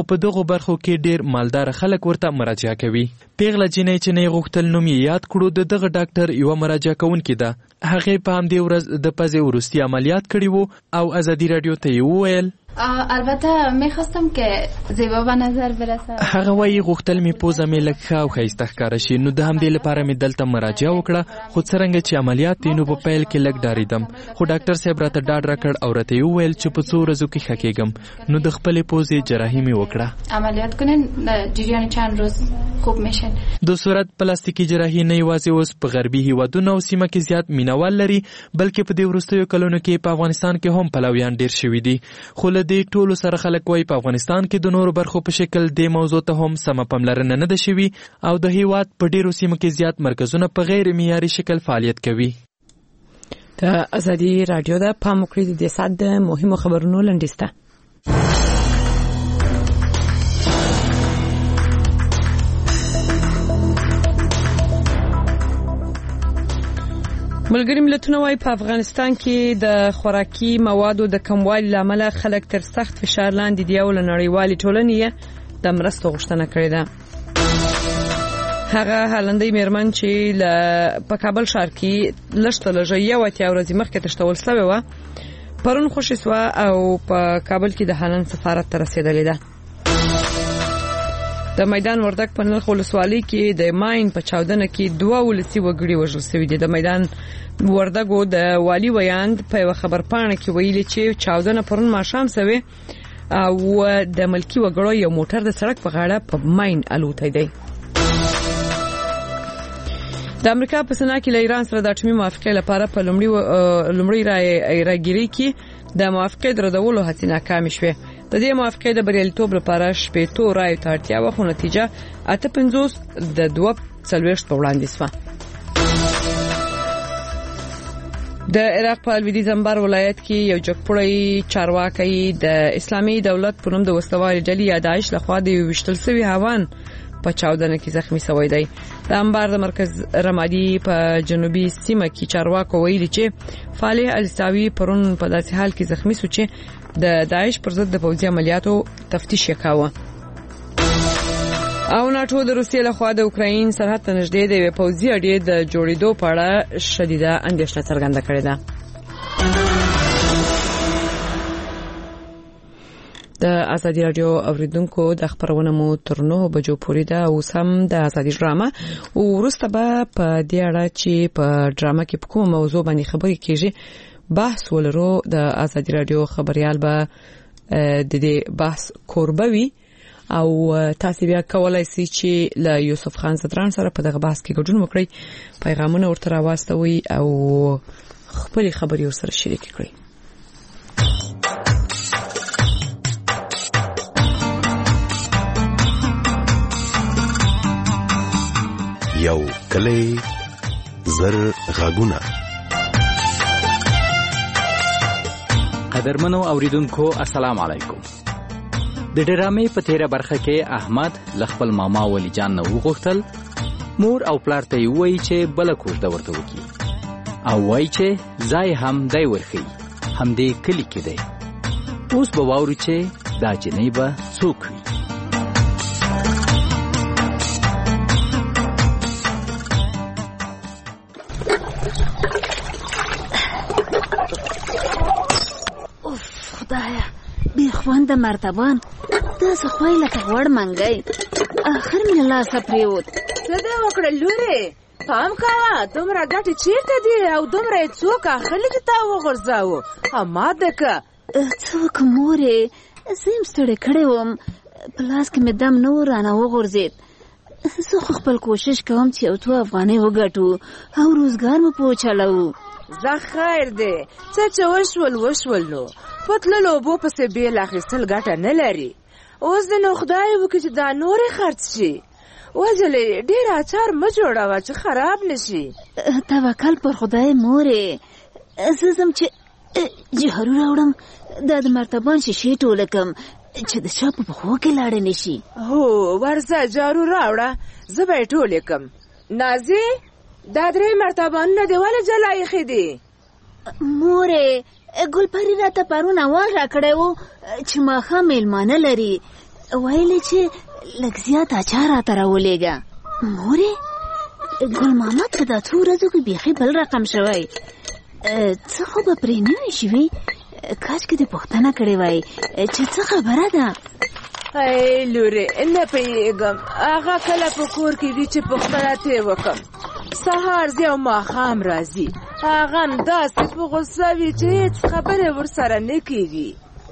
برخو کې ډیر مالدار خلک ورته مراجعه کوي. پیغله جنۍ چې نه غوښتل نوم یې یاد کړو د دغه ډاکټر یو مراجعه کوونکې ده. هغې په همدې ورځ د پزې وروستي عملیات کړي وو او ازادي راډیو ته یې وویل البته میخواستم که زیبا به نظر برسه. هغه وایي غوښتل مې پوزه مې لږ ښه او ښایسته ښکاره شي، نو د همدې لپاره مې دلته مراجعه وکړه. خو څرنګه چې عملیات دی نو په پیل کې لږ ډارېدم، خو ډاکټر صاحب راته ډاډ راکړ او راته یې وویل چې په څو ورځو کې ښه کېږم. نو د خپلې پوزې جراحي مې وکړه. عملیات کنن جریان چند روز خوب میشن. د صورت پلاستیکي جراحي نه یوازې اوس په غربي هیوادونو او سیمه کې زیات مینوال لري، بلکې په دې وروستیو کلونو کې په افغانستان کې هم پلویان ډېر شوي دي. خو له دې ټولو سره خلک وایي په افغانستان کې د نورو برخو په شکل دې موضوع ته هم سمه پاملرنه نه ده شوې او د هیواد په ډیرو سیمو کې زیات مرکزونه په غیر معیاري شکل فعالیت کوي. د ازادي راډیو د پام وکړئ د سات د مهمو خبرونو لنډیسته. ملګری ملتونه وايي په افغانستان کې د خوراکي موادو د کموالي لامل خلک تر سخت فشار لاندې دي او نړیوالې ټولنې د مرستو غوښتنه کړې ده. هغه هالندۍ میرمن چې په کابل ښار کې لږ لږه یو اتیا ورځې مخکې تشتول شوې وه پرون خوشې سوه او په کابل کې د هالند سفارت ته رسېدلې ده. د میدان وردک په نلخ ولسوالۍ کې د ماین په چاودنه کې دوه ولسي وګړي وژل شوي دي. د میدان وردګو د والي ویاند په یو خبرپاڼه کې ویلي چې چاودنه پرون ماښام شوې او د ملکي وګړو یو موټر د سړک په غاړه په ماین الوتی دی. د امریکا په سنا کې له ایران سره د اټومي موافقې لپاره په لومړي راګیري کې د موافقې د ردولو هڅې ناکامې شوې. د دې موافقې د بریالیتوب لپاره شپېتو رایو ته اړتیا وه، خو نتیجه اته پنځوس د دوه څلوېښت په وړاندې شوه. د عراق په لویدیځ انبار ولایت کې یو جګپوړی چارواکي د اسلامي دولت په نوم د وسلوالې ډلې یا داعش لخوا د یو ویشتل شوي هاوان په چاودنه کې زخمی شوی دی. د انبار د مرکز رمادي په جنوبي سیمه کې چارواکو ویلي چې فالح الساوي پرون په داسې حال کې زخمی شو چې د داعش پر ضد د پوځي عملیاتو تفتیش وکاوه. او ناتو د روسیې لخوا د اوکراین سرحد ته نږدې د یوې پوځي اډې د جوړېدو په اړه شدیده اندېښنه څرګنده کړې ده. د ازادي راډیو اوریدونکو د خبرونه مو تر نهو بجو پورې ده او سم د ازادي ډرامه او وروسته به په دې اړه چې په ډرامه کې په کومه موضوع باندې خبرې کیږي بحث ولرو. د ازادي راډیو خبريال به د دې بحث کوربه وي او تاسو بیا کولای شئ چې له یوسف خان زدران سره په دغه بحث کې ګډون وکړئ، پیغامونه ورته راوستوي او خپل خبري ورسره شریک کړئ. یو کلی زر غاګونه. قدرمنو اوریدونکو السلام علیکم. د ډرامې په تیره برخه کې احمد ل خپل ماما ولی جان نه وغوښتل مور او پلار ته یې وایي چې بل کوژده ورته وکړي او وایي چې ځای هم دی ورخي همدې کلی کې دی. اوس به واورو چې دا جنۍ به څوک وي. خوند مرتبان داسې خوای لکه غوړ منګی اخر مې له لاسه پرېوت. څه دې وکړه لورې؟ پام کوه دومره ګټې چېرته دي او دومره یې څوک اخلي چې تا وغورځاوه؟ اماده که څه وکړم مورې، زه یم ستړې کړې وم، په لاس کې مې دم نه و رانه وغورځېد. زه خو خپل کوشش کوم چې یو څو افغانۍ وګټو او روزګار مو په وچلوو. زه خیر دی، څه چې وشول وشول نو په تللو اوبو پسې بیل اخیستل ګټه نه لري. اوس دې نو خدای وکړي چې دا نورې خرڅ شي. وځلې ډېر اچار مه جوړوه چې خراب نشي. توکل پر خدای مورې، زه ځم چې جهارو راوړم، دا د مرتبان شیشې ټوله کم چې د چا په پښو کې لاړې نشي. هو ورځه جارو راوړه، زه به یې ټولې کم. نازي دا درې مرتبانونه دې ولې جلا ایښي دي؟ مورې ګلپری راته پرون اواز راکړی و چې ماښام میلمانه لري، ویلې چې لږ زیات اچار راته راولېږه. مورې ګل محمد په دا څو ورځو کې بیخي بل رقم شوی. څه خو به پرې نه وي شوي، کاشکې دې پوښتنه کړې وای چې څه خبره ده. ای لورې نه پوهېږم، هغه کله په کور کې وي چې پوښتنه ترې وکړم. سهار ځي او ماښام راځي، هغه هم داسې په غوسه وي چې هېڅ خبرې ورسره نه کېږي.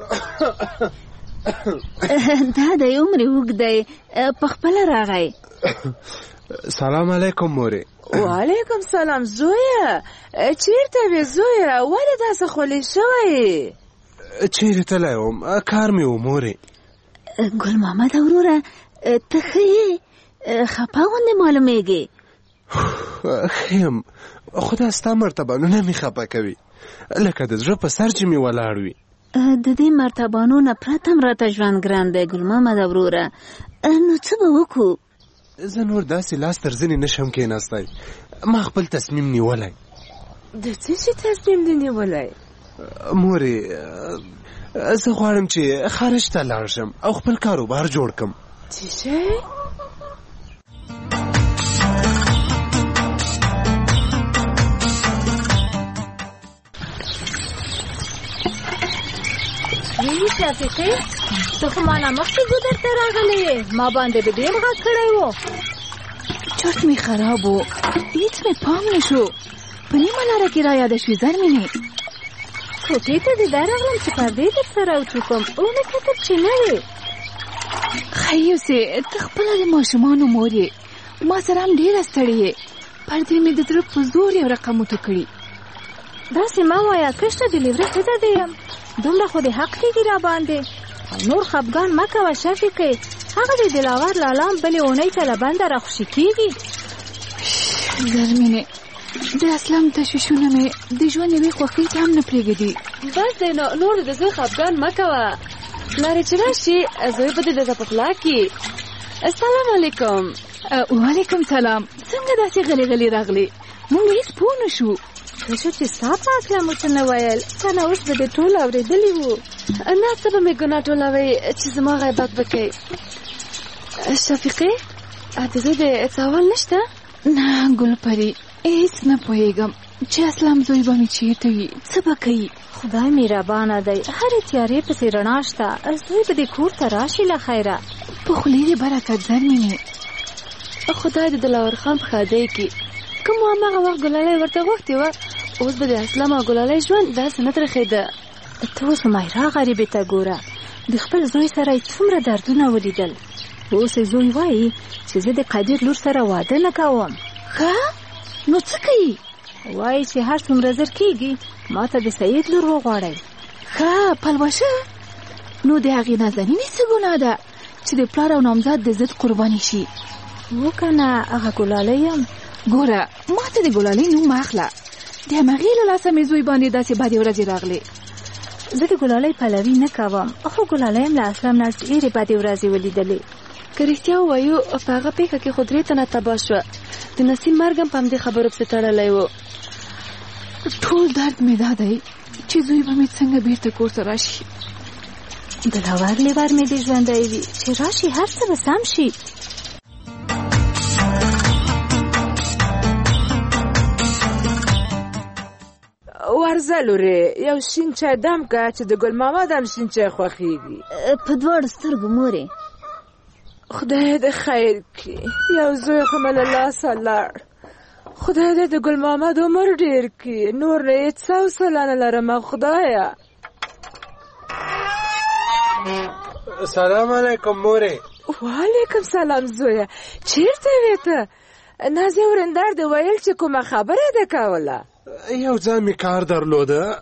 دا دی عمر اوږد دی، په خپله راغی. سلام علیکم مورې. وعلیکم سلام زویه، چیرته وې زویه؟ ولې داسې خولې شوی؟ چیرې تللی وم، کار مې و مورې. ګل محمد وروره ته ښه یې؟ خفه غوندې معلومېږې. ښه یم، خو دا ستا مرتبانونه مې خفه کوي، لکه د زړه په سر چې مې ولاړ وي. د دې مرتبانو نه پرته هم راته ژوند ګران دی ګل محمد وروره. نو څه به وکړو؟ زه نور داسې لاس تر زنې نشم کېناستی. ما خپل تصمیم نیولی. د څه شي تصمیم دې نیولی؟ مورې زه غواړم چې خارج ته لاړ شم او خپل کاروبار جوړ کړم. څه شی؟ وی شفیقې ته خو مانه مخکې ګودر ته راغلی یې، ما باندې به ډېر غږ کړی و. چرت مې خراب و، هېڅ مې پام نه شو. په نیمه لاره کې رایاده شوې زرمینې. کوټې ته دې دا راغلم چې پردې در سره وچوکم، ونه کتل چې نه وې. ښه اوسې، ته خپله د ماشومانو مور یې، ما سره هم ډېره ستړې یې. پردې مې د زړه په زور یو رقم وتو کړي. داسې مه وایه، کشته د لیوره ښځه دې یم، دومره خو دې حق کېږي را باندې. نور خفګان مه کوه شفیقې، هغه د دلاور لالا هم بلې اونۍ ته له بنده راخوشي کېږي. زرمینې د اسلام تشویشونه مې د ژوند یوې خوښۍ ته هم نه پرېږدي. بس دی نو، نور د زوی خفګان مه کوه. پلارې چې راشي زوی به دې د زه په پلا کړي. السلام علیکم. وعلیکم سلام. څنګه داسې غلې غلې راغلې؟ موږ هېڅ پوه نه شو. ښه شو چې ستا په هکله مو څه نه ویل، کنه اوس به دې ټول اورېدلي وو. نه څه به مې ګناه ټولوئ چې زما غیبت به کوئ. شفیقې د زوی د سوال نشته؟ نه ګلپري، هېڅ نه پوهېږم چې اسلام زوی به مې چېرته وي، څه به کوي. خدای مهربانه دی، هرې تیارې پسې رڼا شته. زوی به دې کور ته راشي له خیره. په خولې دې برکت زرمینې. خدای د دلاور خان په ښادۍ کې کوم هماغه وخت ګلالۍ ورته غوښتې وه، اوس به د اسلام او ګلالۍ ژوند داسې نه ترخېده. ته اوس مایرا غریبې ته ګوره، د خپل زوی سره یې څومره دردونه ولیدل. اوس یې زوی وایي چې زه د قدیر لور سره واده نه کوم. ښه نو څه کوي؟ وایي چې هر څومره زر کېږي ما ته د سید لور وغواړئ. ښه پلوشه، نو د هغې نازنینې څه ګناه ده چې د پلار او نامزاد د ضد قرباني شي؟ و که نه، هغه ګلالۍ یم. ګوره ما ته د ګلالۍ نوم مه اخله، د همغې له لاسه مې زوی باندې داسې بدې ورځې راغلې. زه د ګلالۍ پلوي نه کوم، خو ګلالۍ هم له اسلام نه ډېرې بدې ورځې ولیدلې. که رښتیا ووایو په هغه پېښه کې خو درې تنه تباه شوه. د نسیم مرګ هم په همدې خبرو پسې تړلی و. ټول درد مې دا دی چې زوی به مې څنګه بېرته کور ته راشي. دلاور لیور مې دې ژوندی وي چې راشي هر څه به سم شي. ورځه لورې، یو شین چای دم که چې د ګل محمد هم شین چای خوښېږي. په دواړو سترګو مورې. خدای دې خیر کړي، یو زوی خو مې له لاسه لاړ. خدای دې د ګل محمد عمر ډېر کړي، نور نه هېڅ حوصله نه لرم خدایه. سلام علیکم مورې. وعلیکم سلام زویه، چیرته وې ته؟ نازیه ورندار دې ویل چې کومه خبره ده کوله؟ یو ځای مې کار درلوده.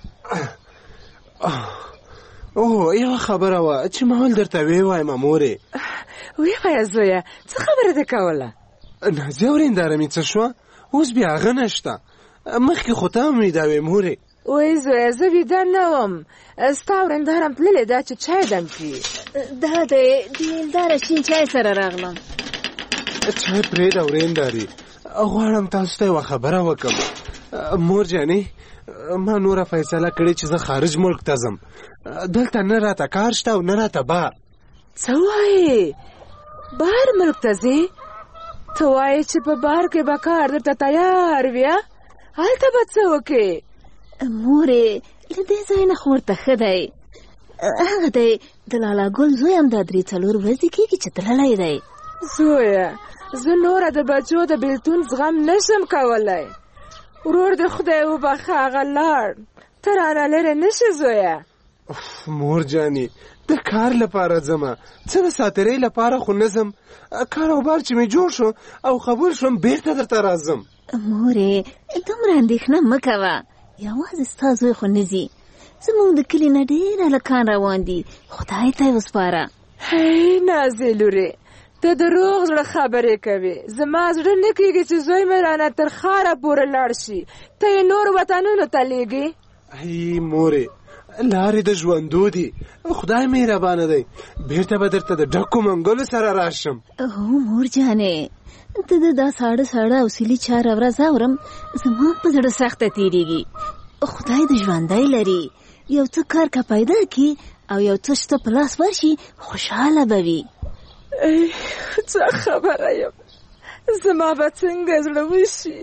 اوه یوه خبره وه چې ما ول درته ویې وایم مورې. ویې وایه زویه، څه خبره ده کوله؟ نازیه ورنداره مې څه شوه؟ اوس بیا هغه نشته، مخکې خو ته هم ویده وې مورې. وای زویه زه ویده نه وم، ستا ورنداره هم تللې ده چې چای دم کړي. دا دی د هنداره شین چای سره راغلم. چای پرېږده ورندارې، غواړم تاسو ته یوه خبره وکړم. مور جانې، ما نوره فیصله کړې چې زه خارج ملک ته ځم. دلته نه راته کار شته او نه راته با. څه وایې بهر ملک ته ځې؟ ته وایې چې په بهر کې به کار درته تیار وي هلته به څه وکړې؟ مورې له دې ځای نه خو ورته ښه دی. هغه دی د لالا ګل زوی هم دا درې څلور ورځې کېږي چې تللی دی. زویه زه نوره د بچو د بېلتون زغم نشم کولی. ورور د خدای وبخښه هغه لاړ، ته رانه لرې نشې زویه. مور جانې د کار لپاره ځمه، څه د ساترۍ لپاره خو نه ځم. کاروبار چې مې جوړ شو او قبول شوم بېرته درته راځم. مورې دومره اندېښنه مه کوه، یوازې ستا زوی خو نه ځي. زموږ د کلي نه ډېر هلکان روان دي، خدای ته یې وسپاره. هی نازې لورې ته د روغ زړه خبرې کوې. زما زړه نه کېږي چې زوی مې رانه تر ښاره پورې لاړ شي، ته یې نور وطنونو ته لېږې. ای مورې لارې د ژوندو دي، خدای مهربانه دی، بېرته به درته د ډکو منګلو سره راشم. هو مور جانې ته د دا ساړه ساړه او سیلي چاره ورځ اورم زما په زړه سخته تېرېږي. خدای د ژوندی لري، یو څه کار که پیدا کړي او یو څه شته په لاس ورشي خوشحاله به وي. ای څه خبره یم، زما به څنګه زړه وشي.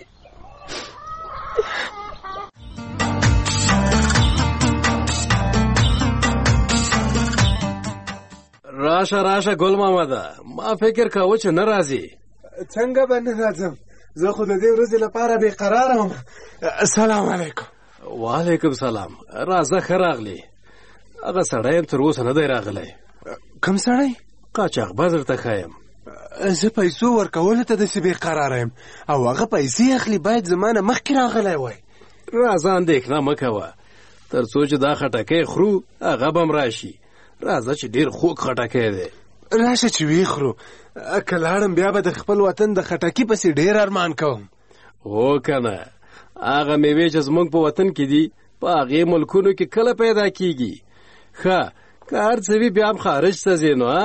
راشه راشه ګل مامده، ما فکر کاوه چې نه راځي. څنګه به نه راځم، زه خو د دې ورځې لپاره بې قراره وم. سلام علیکم. وعلیکم سلام. راځه ښه راغلی. هغه سړی تر اوسه نه دی راغلی. کوم سړی؟ قاچاقبر درته ښایم. زه پیسو ورکولو ته داسې بې قراره یم او هغه پیسې اخلي، باید زما نه مخکې راغلی وای. راځه اندېښنه مه کوه، تر څو چې دا خټکی خورو هغه به م راشي. راځه چې ډېر خوږ خټکی دی. راشه چې ویې خورو، که لاړم بیا به د خپل وطن د خټکي پسې ډېر ارمان کوم. هو که نه، هغه میوې چې زموږ په وطن کې دي په هغې ملکونو کې کله پیدا کېږي. ښه که هر څه وي بیا هم خارج ته ځې نو.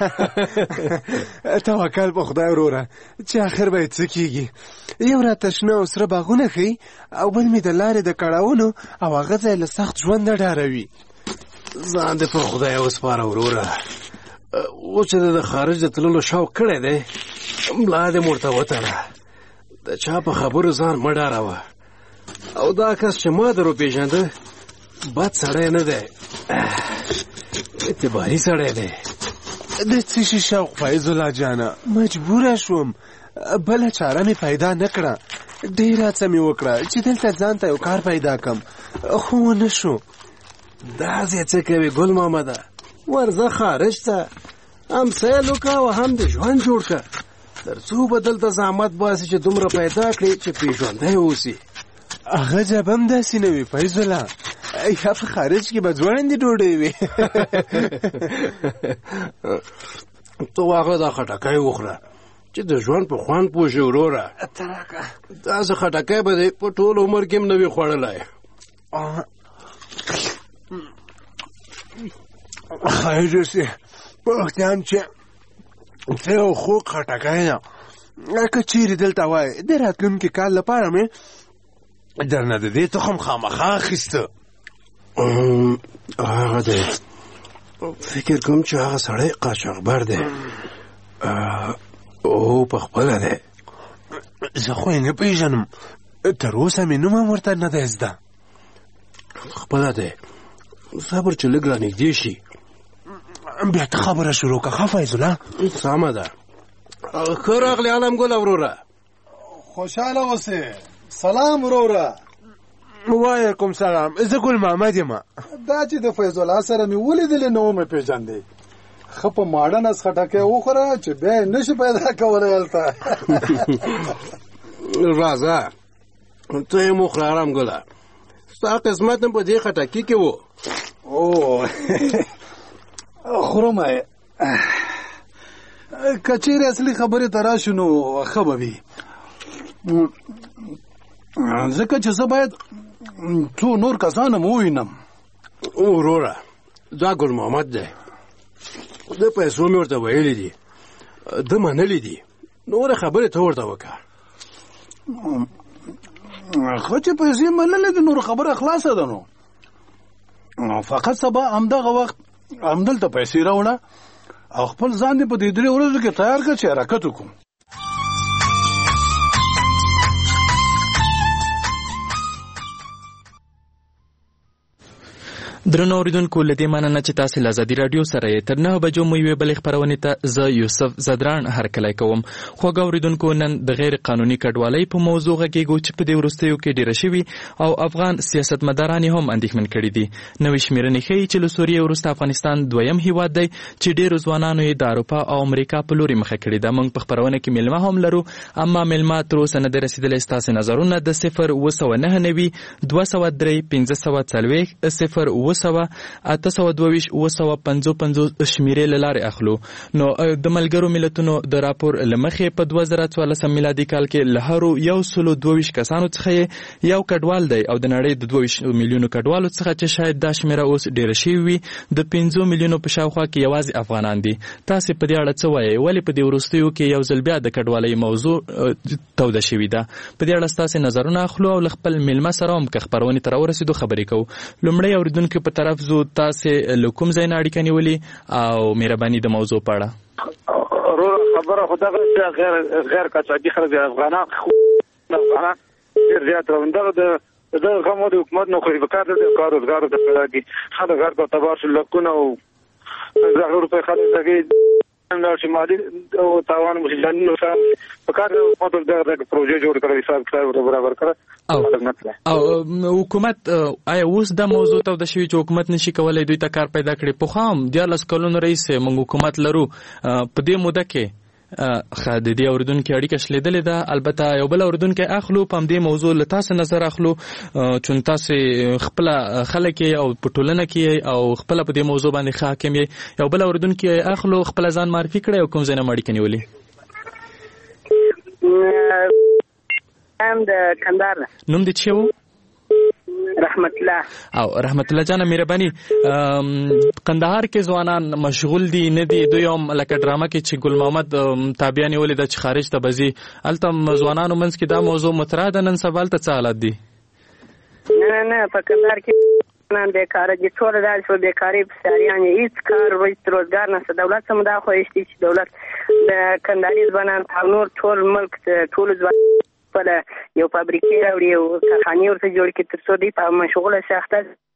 توکل په خدای وروره چې آخر به یې څه کېږي. یو راته شنه او سره باغونه ښیي او بل مې د لارې د کړاوونو او هغه ځای له سخت ژونده ډاروي. ځان دې په خدای وسپاره وروره. اوس چې د خارج د تللو شوق کړی دی ملا دې ورته وتړه. د چا په خبرو ځان مه ډاروه. او دا کس چې ما در وپېژنده بد سړی نه دی، اعتباري سړی دی. د څه شي شوق فیض الله جانه، مجبوره شوم، بله چاره مې پیدا نه کړه. ډېره هڅه مې وکړه چې دلته ځان ته یو کار پیدا کړم خو ونه شو. دا ځای څه کوې ګل مامده؟ ورځه خارج ته، هم سیل وکړه او هم د ژوند جوړ کړه، تر څو به دلته زحمت باسي چې دومره پیدا کړې چې پېژندی اوسي. هغه جبه هم داسې نه وي فیض الله، یا په خارج کې به ځوړندې ډوډۍ وي. ته واخله دا خټکی وخوره چې د ژوند په خوند پوه شې وروره. داسې خټکی به دې په ټول عمر کې هم نه وي خوړلی. خیر اوسې په وختیان چې څه یو خوږ خټکی ده، که چیرې دلته وای د راتلونکي کال لپاره مې درنه د دې تخم خامخا اخیسته. هغه دی، فکر کوم چې هغه سړی قاچاقبر دی او په خپله دی. زه خو یې نه پېژنم، تر اوسه مې نوم هم ورته نه دی زده. خپله دی، صبر چې لږ رانږدې شي. بیا ته خبره شروع که ښه فیض الله. سمه ده. ښه راغلی عالم ګله وروره. خوشحاله اوسې. سلام وروره. وعلیکم سلام، زه ګل محمد یم. دا چې د فیض الله سره مې ولیدلې نه ومې پېژندې. ښه په ماډه نس خټکی وخوره چې بیا یې نشي پیدا کولی هلته. راځه ته یې مو خوره ارام ګله، ستا قسمت هم په دې خټکي کې و. او خورم یې، که چیرې اصلي خبرې ته راشو نو ښه به وي، ځکه چې زه باید څو نور کسان هم ووینم. وروره دا ګل محمد دی، د پیسو مې ورته ویلي دي، ده منلي دي، نورې خبرې ته ورته وکړه. ښه چې پیسې منلې دي نور خبره خلاصه ده. نو فقط سبا همدغه وخت همدلته پیسې راوړه او خپل ځان دې په دې درې ورځو کې تیار کړ چې حرکت وکړو. درنو اوریدونکو له دې مننه چې تاسو له ازادي رادیو سره یې تر نه بجو مو یوې بلې خپرونې ته زه یوسف زدران هرکلی کوم. خوږ اوریدونکو نن د غیر قانوني کډوالۍ په موضوع غږیږو چې په دې وروستیو کې ډیره شوي او افغان سیاستمداران هم اندېښمن کړي دي. نوې شمېرنې ښیي چې له سوریې وروسته افغانستان دویم هیواد دی چې ډیرو ځوانانو یې د اروپا او امریکا په لوري مخه کړې ده. موږ په خپرونه کې میلمه هم لرو، اما میلمه تر اوسه نه دی رسېدلی. ستاسې نظرونه د صفر اوه سوه نهه نوي دوه سوه درې پنځه سوه څلوېښت صفر اوه سوه اته سوه دوه ویشت اوه سوه پنځه پنځوس شمېرې له لارې اخلو. نو د ملګرو ملتونو د راپور له مخې په دوه زره څوارلسم میلادي کال کې له هرو یو سلو دوه ویشت کسانو څخه یو کډوال دی او د نړۍ د دوه ویشت میلیونو کډوالو څخه چې شاید دا شمېره اوس ډېره شوې وي د پنځو میلیونو په شاوخوا کې یوازې افغانان دي. تاسې په دې اړه څه وایئ؟ ولې په دې وروستیو کې یو ځل بیا د کډوالۍ موضوع توده شوې ده؟ په دې اړه ستاسې نظرونه اخلو او له خپل میلمه سره هم که خپرونې ته راورسېدو خبرې کوو. لومړی اورېدونکي په طرف زو تاسې له کوم ځای نه اړیکه نیولې او مهرباني د موضوع په اړه. خبره خو دغه غیر غیر قاچاقي خلک افغانان افغانان ډېر زیات روندغه د دغه غمو د حکومت نه خو په کار د کار روزګار د پیدا کړي خلک غر په تبار شو لکونه او زغ روپۍ خلک دغه نو شمالي او تاوان مجلانو سره په کار حکومت دغه پروژې جوړ کړی حساب کړی برابر کړی او حکومت آیا اوس د موضوع ته د شوی چې حکومت نشي کولای دوی ته کار پیدا کړي؟ په خام دیارلس کلونو رئیس موږ حکومت لرو په دې موده کې خا د دې اوریدونکو اړیکه شلیدلې ده. البته یو بل اوریدونکو اخلو په دې موضوع له تاسو نظر اخلو چې تاسو خپل خلک او په ټولنه کې او خپل په دې موضوع باندې حاکم یې. یو بل اوریدونکو اخلو خپل ځان معرفي کړي او کوم ځای نه اړیکه نیولې؟ ام د کندهار نوم دې څه و؟ رحمت الله. او رحمت الله جان مهرباني، قندهار کې ځوانان مشغول دي نه دي؟ دوی هم لکه ډرامه کې چې ګل محمد تابعه نیولې ده چې خارج ته بځي، هلته ځوانانو منځ کې دا موضوع مطرح ده. نن سبا هلته څه حالت دي؟ نه نه په کندهار کې نن بیکاره دي، ټول داسې په بیکارۍ پسې اریان یې، هېڅ کار روزګار نشته. دولت څه مدا خوښتي چې دولت د کندهاري ځوانان او نور ټول ملک ټول ځوانان په یو فابریکې راوړي او کارخانې ورته جوړ کړي تر څو دوی په مشغوله شي اخته.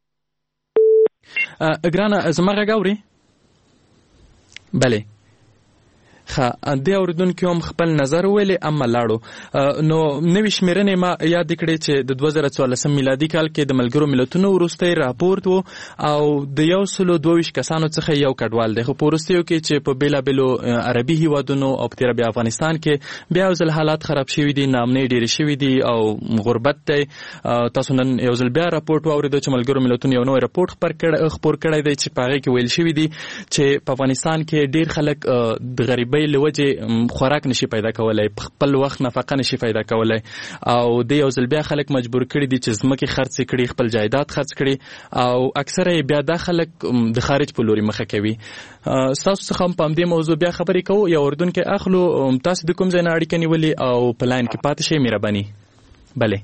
ګرانه زما غږ اورې؟ بلې ښه، دې اوریدونکي هم خپل نظر ویلې اما لاړو. نو نوې شمېرنې ما یاد کړې چې د دوه زره څوارلسم میلادي کال کې د ملګرو ملتونو وروستی راپورټ و او د یو سلو دوه ویشت کسانو څخه یو کډوال دی. خو په وروستیو کې چې په بېلابېلو عربي هیوادونو او په تېره بیا افغانستان کې بیا یو ځل حالات خراب شوي دي، ناامنۍ ډېرې شوي دي او غربت دی. تاسو نن یو ځل بیا راپورټ واورېدو چې ملګرو ملتونو یو نوی راپورټ خپور کړی دی چې په هغې کې ویل شوي دي چې په افغانستان کې ډېر خلک د غریبۍ له وجې خوراک نشي پیدا کولای، خپل وخت نفقه نشي پیدا کولای او د یو ځل بیا خلک مجبور کړي دي چې ځمکې خرڅ کړي، خپل جایداد خرڅ کړي او اکثره بیا دا خلک د خارج په لوري مخه کوي. ستاسو څخه هم په همدې موضوع بیا خبرې کوو. یو اردن کې اخلو، تاسو د کوم ځای نه اړیکه نیولې او په لاین کې پاتې شئ؟ مهرباني. بلې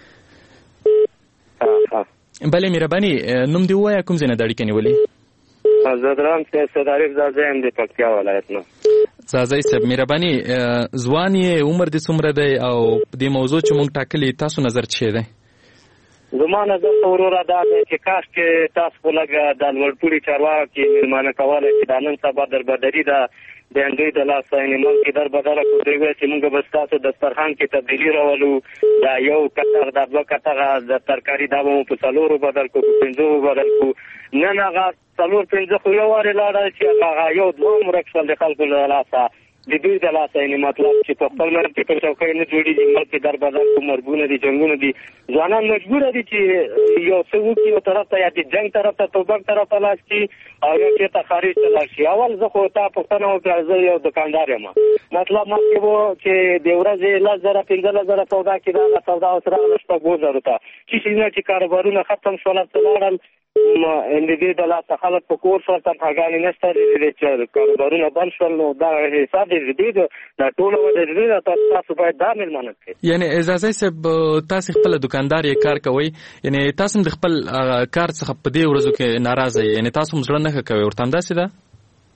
بلې مهرباني، نوم دې ووایه، کوم ځای نه د اړیکه نیولې؟ زدران سید عارف زازی ام د پکتیا ولایت نه. زازی صاحب مهرباني، ځوان یې، عمر دې څومره دی او دې موضوع چې موږ ټاکلې تاسو نظر څه دی؟ زما نظر وروره دا دی چې کاش کې تاسو په لږه د لوړپوړي چارواکي مېلمانه کولی چې دا نن سبا دربدري ده د انډوی د لاسه یعنې ملک کې دربدره کړو. دوی ویل چې موږ به ستاسو دسترخوان کې تبدیلي راولو، دا یو کتغ دا دوه کتغه د ترکاري دا به مو په څلورو بدل کړو، په پنځو بدل کړو. نن هغه څلور پنځه خو یو وارې لاړل چې هغه یو دوه ورک شول د خلکو له لاسه، د دوی د لاسه یعنې مطلب چې په خپل ملک کې پر چوکۍ نه جوړېږي، ملک کې دربدر کړو، مرګونه دي، جنګونه دي. ځوانان مجبوره دي چې یو څه وکړي، یو طرف ته یا د جنګ طرف ته توبک طرف ته لاړ شي او یا چېرته خارج ته لاړ شي. اول زه خو تا پوښتنه وکړه، زه یو دوکاندار یم، مطلب مخکې و چې د ورځې لس زره پنځلس زره سودا کېده، هغه سودا اوس راغله شپږو زرو ته. چې شي چې کاروبارونه ختم شول، څه لاړل د دې د لاسه خلک په کور سره تنخواګانې نشته، چې کاروبارونه بند شول. نو دا حساب د دې دا ټوله وجه د دې ده، تاسو باید دا مېلمانه کړئ. یعنې اجازه صاحب، تاسو خپله دوکاندار یې کار کوئ، یعنې تاسو هم د خپل کار څخه په دې ورځو کې ناراضه یې، یعنې تاسو هم زړه نه ښه کوئ، ورته همداسې ده؟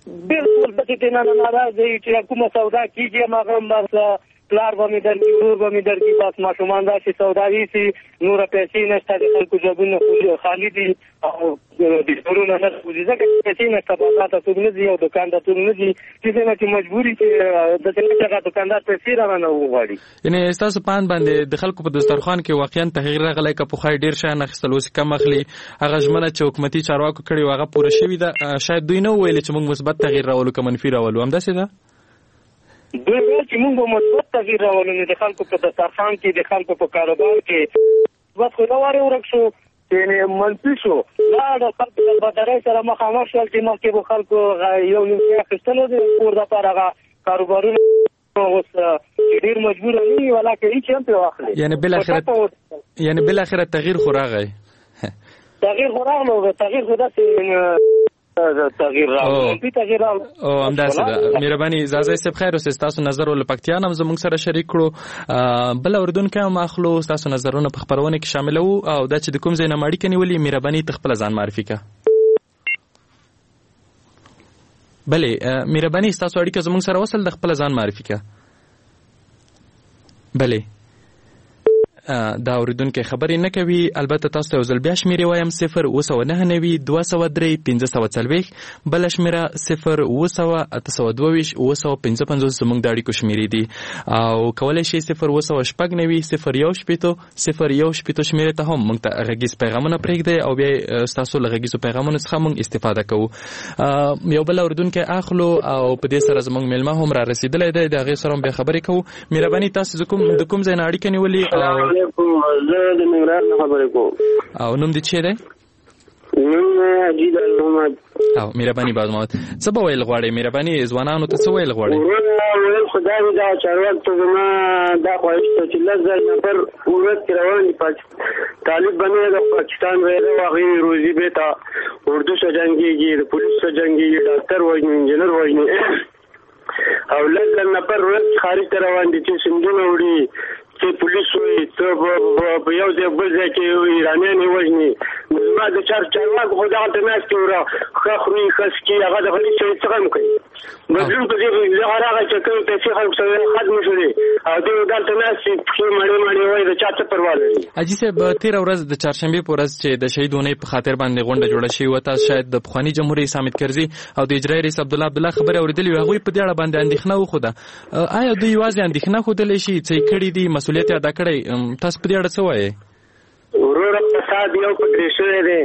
بالکل داسې دی نه ناراض دی چې کومه سودا کېږي هماغه بس پلار به مې درکړي ورور به مې درکړي بس ماشومان داسې سودا ویسي نوره پیسې نشته د خلکو جیبونه خالي دي او بسترونه نه خوځي ځکه چې پیسې نشته بازار ته څوک نه ځي او دوکان ته څوک نه ځي چې دی نه چې مجبوري چې داسې نه چې هغه دوکاندار پیسې رانه وغواړي. یعنې ستاسو په اند باندې د خلکو په دسترخوان کې واقعا تغییر راغلی که پخوا ډېر شیان اخیستل اوس کم اخلي هغه ژمنه چې حکومتي چارواکو کړې وه هغه پوره شوې ده شاید دوی نه وویلې چې موږ مثبت تغییر راولو که منفي راولو همداسې ده؟ دوی ویل چې موږ به مثبت تغییر راولو نو د خلکو په دسترخوان کې د خلکو په کاروبار کې مثبت خو نه وارې ورک شو چې منفي شو دا د خلکو د بدرۍ سره مخامخ شول چې مخکې به خلکو یو نیم شی اخیستلو د کور دپاره هغه کاروبارونه اوس ډېر مجبوره نه وي ولاکه هېڅ هم پرې واخلي یعنې بالاخره یعنې بالاخره تغییر خو راغی تغییر خو راغلو تغییر خو داسې تغییر راغلو منفي تغییر راغلو او همداسې ده. مهرباني ځاځی صاحب خیر اوسئ ستاسو نظر له پکتیا نه هم زموږ سره شریک کړو بل اورېدونکی هم اخلو ستاسو نظرونه په خپرونه کې شاملوو او دا چې د کوم ځای نه مو اړیکه نیولې مهرباني ته خپله ځان معرفي کړه. بلې مهرباني ستاسو اړیکه زموږ سره وصل د خپله ځان معرفي کړه. بلې دا اورېدونکی خبرې نه کوي البته تاسو ته یو ځل بیا شمېرې وایم صفر اوه سوه نهه نوي دوه سوه درې پنځه سوه څلوېښت بله شمېره صفر اوه سوه اته سوه دوه ویشت اوه سوه پنځه پنځوس زموږ د اړیکو شمېرې دي او کولی شئ صفر اوه سوه شپږ نوي صفر یو شپېتو صفر یو شپېتو شمېرې ته هم موږ ته غږیز پیغامونه پرېږدئ او بیا ستاسو له غږیزو پیغامونو څخه موږ استفاده کوو. یو بل اورېدونکی اخلو او په دې سره زموږ میلمه هم را رسېدلی دی د هغې سره هم بیا خبرې کوو. مهرباني تاسو د کوم ځای نه اړیکه نیولې او زه د ننګرهار نه خبرې کوم. او نوم دې چی دی؟ نوم حاجي لال محمد. او مهرباني باز محمد څه به ویل غواړئ؟ مهرباني ځوانانو ته څه ویل غواړئ؟ وروره ویل خو دا وي دا چارواکو ته زما دا خواهش ده چې لس زره نفر ورځ کې روان دي طالب به نه د پاکستان ویله و هغې روزي بېرته اردو سره جنګېږي د پولیس سره جنګېږي ډاکټر وژني انجینر وژني او لس زره نفر ورځ خارج ته روان دي چې سندونه وړي چې پولیس وي ته په یو ځای بل ځای کې ایرانیان یې وژني نو زما د چار چارواکو خو دغلته ناستې وره ښه خوري ښه څکي هغه د غلي شوي څه هم کوي بدلون په دې دغه راغی چې کوم پیسې خلکو سره ختمې شولې او دوی دلته ناستې پښې مړې مړې وایي د چا څه پروا لري. حاجي صاحب تېره ورځ د چهارشنبې په ورځ چې د شهید اونۍ په خاطر باندې غونډه جوړه شوې وه تاسو شاید د پخواني جمهور رئیس حامد کرزي او د اجرایي رئیس عبدالله عبدالله خبرې اورېدلې وې هغوی په دې اړه باندې اندېښنه وښوده. آیا دوی یوازې اندېښنه ښودلی شي څه یې کړي دي مسؤلیت یې ادا کړی تاسو په دې اړه څه وایئ؟ وروره فساد یو پکې شوی دی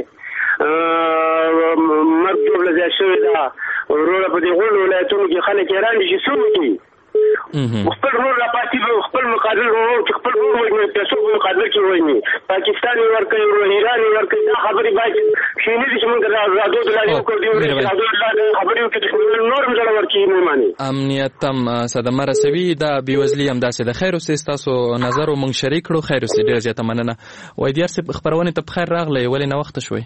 مرګ ټوله زیات شوې ده وروره په دې غونډو ولایتونو کې خلک حیران دي چې څه وکړي خپل رول راپاتې خپل مقابل ورور چې خپل رول وژني پیسو په مقابل کې وژني پاکستان یې ورکوي ایران یې ورکوي دا خبرې باید ښې نه دي چې موږ رادو د لارې وکړو دې رادو د لارې خبرې وکړي چې نور هم زړه ورکړي نه ماني امنیت هم صدمه رسوي دا بېوزلي همداسې ده. خیر اوسئ ستاسو نظر مو موږ شریک کړو. خیر اوسئ ډېره زیاته مننه. وایدیار صاحب خپرونې ته په خیر راغلی ولې ناوخته شوئ؟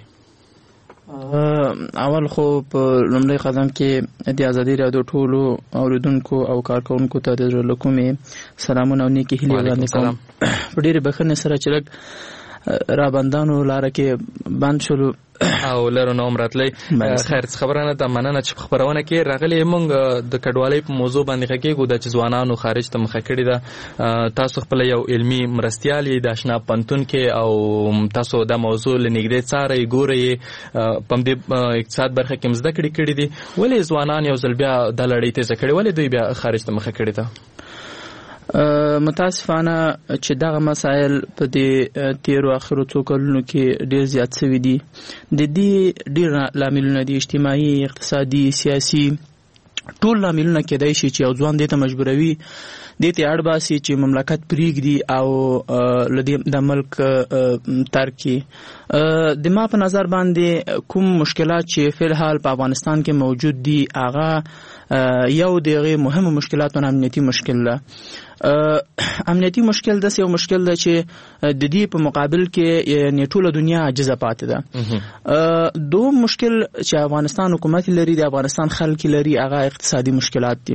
اول خو په لومړی قدم کې د ازادي راډیو ټولو اوریدونکو او کارکونکو ته د زړه له کومې سلامونه او نیکې هیلې وړاندې کوم. په ډېرې بښنې سره چې لږ رابندانو لاره کې بند شولو او لرو نوم راتلی. خیر خبره نه ده مننه چې په خپرونه کې راغلي. موږ د کډوالۍ په موضوع باندې غږېږو دا چې ځوانانو خارج ته مخه کړې ده. تاسو خپله یو علمي مرستیال یې د اشنا پوهنتون کې او تاسو دا موضوع له نږدې څارئ ګورئ په همدې اقتصاد برخه کې مزده کړې کړي دي. ولې ځوانان یو ځل بیا دا لړۍ تیزه کړې ولې دوی بیا خارج ته مخه کړې ده؟ متاسفانه چې دغه مسایل په دې تیرو اخرو څو کلونو کې ډېر زیات شوي دي. د دې ډېر لاملونه دي اجتماعي اقتصادي سیاسي ټول لاملونه کېدای شي چې یو ځوان دې ته مجبوروي دې ته اړ باسي چې مملکت پرېږدي او له دې د ملک ترک کړي. د ما په نظر باندې کوم مشکلات چې فی الحال په افغانستان کې موجود دي هغه یو دغه مهمه مشکلاتونه امنیتي مشکل ده. امنیتي مشکل داسې یو مشکل ده چې د دې په مقابل کې یعنې ټوله دنیا عاجزه پاتې ده. دوم مشکل چې افغانستان حکومت لري د افغانستان خلک لري هغه اقتصادي مشکلات دي.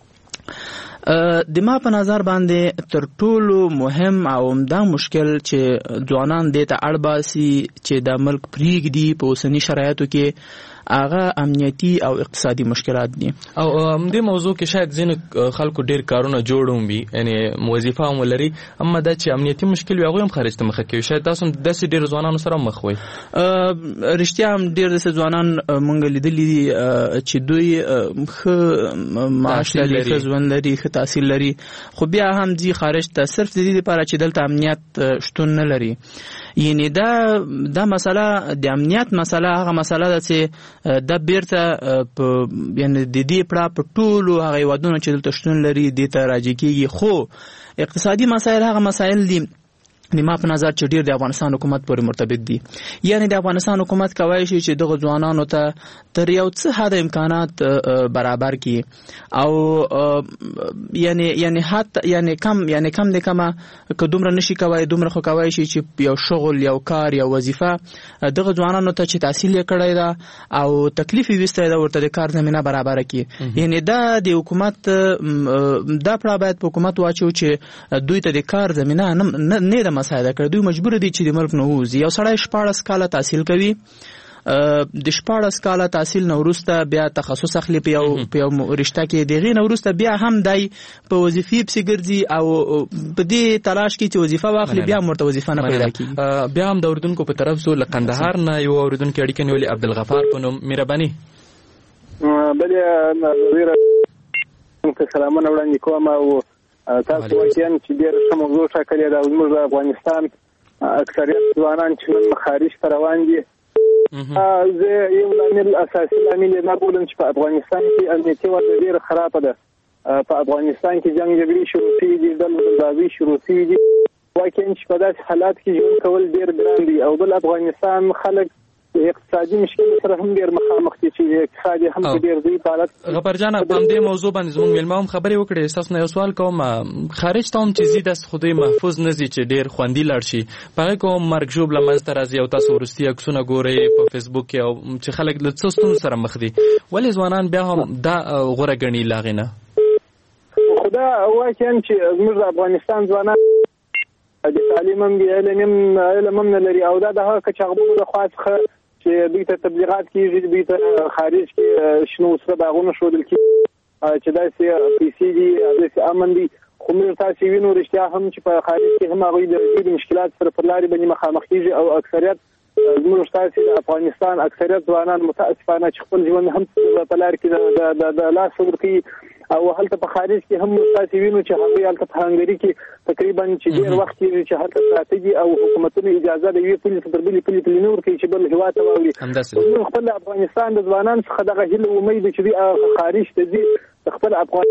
د ما په نظر باندې تر ټولو مهم او عمده مشکل چې ځوانان دې ته اړ باسي چې د ملک پرېږدي په اوسني شرایطو کې هغه امنیتي او اقتصادي مشکلات دي. او دې موضوع کې شاید ځینې خلکو ډیر کارونه جوړوم وي یعنی وظیفه هم ولري اما دا چې امنیتي مشکل وي هغه هم خارج ته مخه کوي. شاید تاسو داسې ډیر ځوانانو سره مخ وي. رښتیا هم ډیر داسې ځوانان مونږ لیدلي دي چې دوی ښه معاش لري ښه ژوند لري ښه تحصیل لري خو بیا هم ځي خارج ته صرف د دې لپاره چې دلته امنیت شتون نه لري. یعنی دا دا مسله د امنیت مسله هغه مسله ده چې دا بیرته یعنی د دې پړه په ټولو هغه هیوادونو چې دلته شتون لري دې ته راجع کېږي. خو اقتصادي مسایل هغه مسایل دي د ما په نظر چې ډیر د افغانستان حکومت پورې مرتبط دي. یعنی د افغانستان حکومت کولی شي چې دغه ځوانانو ته تر یو څه حد امکانات برابر کړي او یعنی یعنی حتی یعنی کم یعنی کم د کمه که دومره نشي کولی دومره خو کولی شي چې یو شغل یو کار یو وظیفه دغه ځوانانو ته چې تحصیل یې کړی ده او تکلیف یې ویستی ده ورته د کار زمینه برابره کړي. یعنی دا د حکومت دا پړه باید په حکومت واچو چې دوی ته د کار زمینه نه ده مساعده کړ. دوی مجبور دي چې د ملک نه ووځي. یو سړی شپاړس کاله تحصیل کوي د شپاړس کاله تحصیل نه وروسته بیا تخصص اخلي په یو په یو رشته کې د هغې نه وروسته بیا هم دی په وظیفې پسې ګرځي او په دې تلاش کې چې وظیفه واخلي بیا هم ورته وظیفه نه پیدا کېږي. بیا هم د اردوونکو په طرف زو له قندهار نه یو اردوونکي اړیکه نیولې عبدالغفار په نوم. مهرباني. بلې نظیره ته سلامونه وړاندې کوم او تاسو واقعا چې ډېر ښه موضوع ټاکلې ده. زموږ د افغانستان اکثریت ځوانان چې نن خارج ته روان دي زه یو لامل اساسي لامل یې نه بولم چې په افغانستان کې امنیتي وضع ډېره خرابه ده. په افغانستان کې جنګ جګړې شروع شوي دي ډلبازي شروع شوي دي. واقعا چې په داسې حالات کې ژوند کول ډېر ګران دي او بل افغانستان خلک اقتصادي مشکل سره هم ډیر مخامخ دي چې اقتصادي هم ډیر ضعیف حالت. غفار جان په دې موضوع باندې زموږ مېلمه هم خبرې وکړې. تاسو نه یو سوال کوم خارج ته هم چې زی د خدای محفوظ نه زی چې ډیر خوندي لاړ شي په کوم مرګ جوړ لمنځ ته راځي او تاسو ورستي عکسونه ګورئ په فیسبوک کې او چې خلک له څه ستونزو سره مخ دي ولې ځوانان بیا هم دا غوره ګڼي لاغینه. خدا واقعا چې زموږ د افغانستان ځوانان د تعلیم هم دی علم علم هم نه لري او دا د هغه کچغبو د خاص چې دوی ته تبلیغات کیږي دوی ته خارج کې شنو سره باغونه شودل کیږي چې داسې پیسې دي داسې امن دي. خو موږ تاسو وینو رښتیا هم چې په خارج کې هم هغوی د ډېرو مشکلات سره پر لارې باندې مخامخ کیږي او اکثریت زموږ تاسو د افغانستان اکثریت ځوانان متاسفانه چې خپل ژوند هم په لار کې د د لاس ورکوي او هلته په خارج کې هم تاسو وینو چې هغوی هلته په هنګري کې تقریبا چې ډېر وخت کېږي چې هلته پراته دي او حکومتونه اجازه د یوې پولې تر بلې پولې پولې نه ورکوي چې بل هېواد ته واوړي. موږ خپل افغانستان د ځوانانو څخه دغه هیله امید چې دوی خارج ته ځي د خپل افغان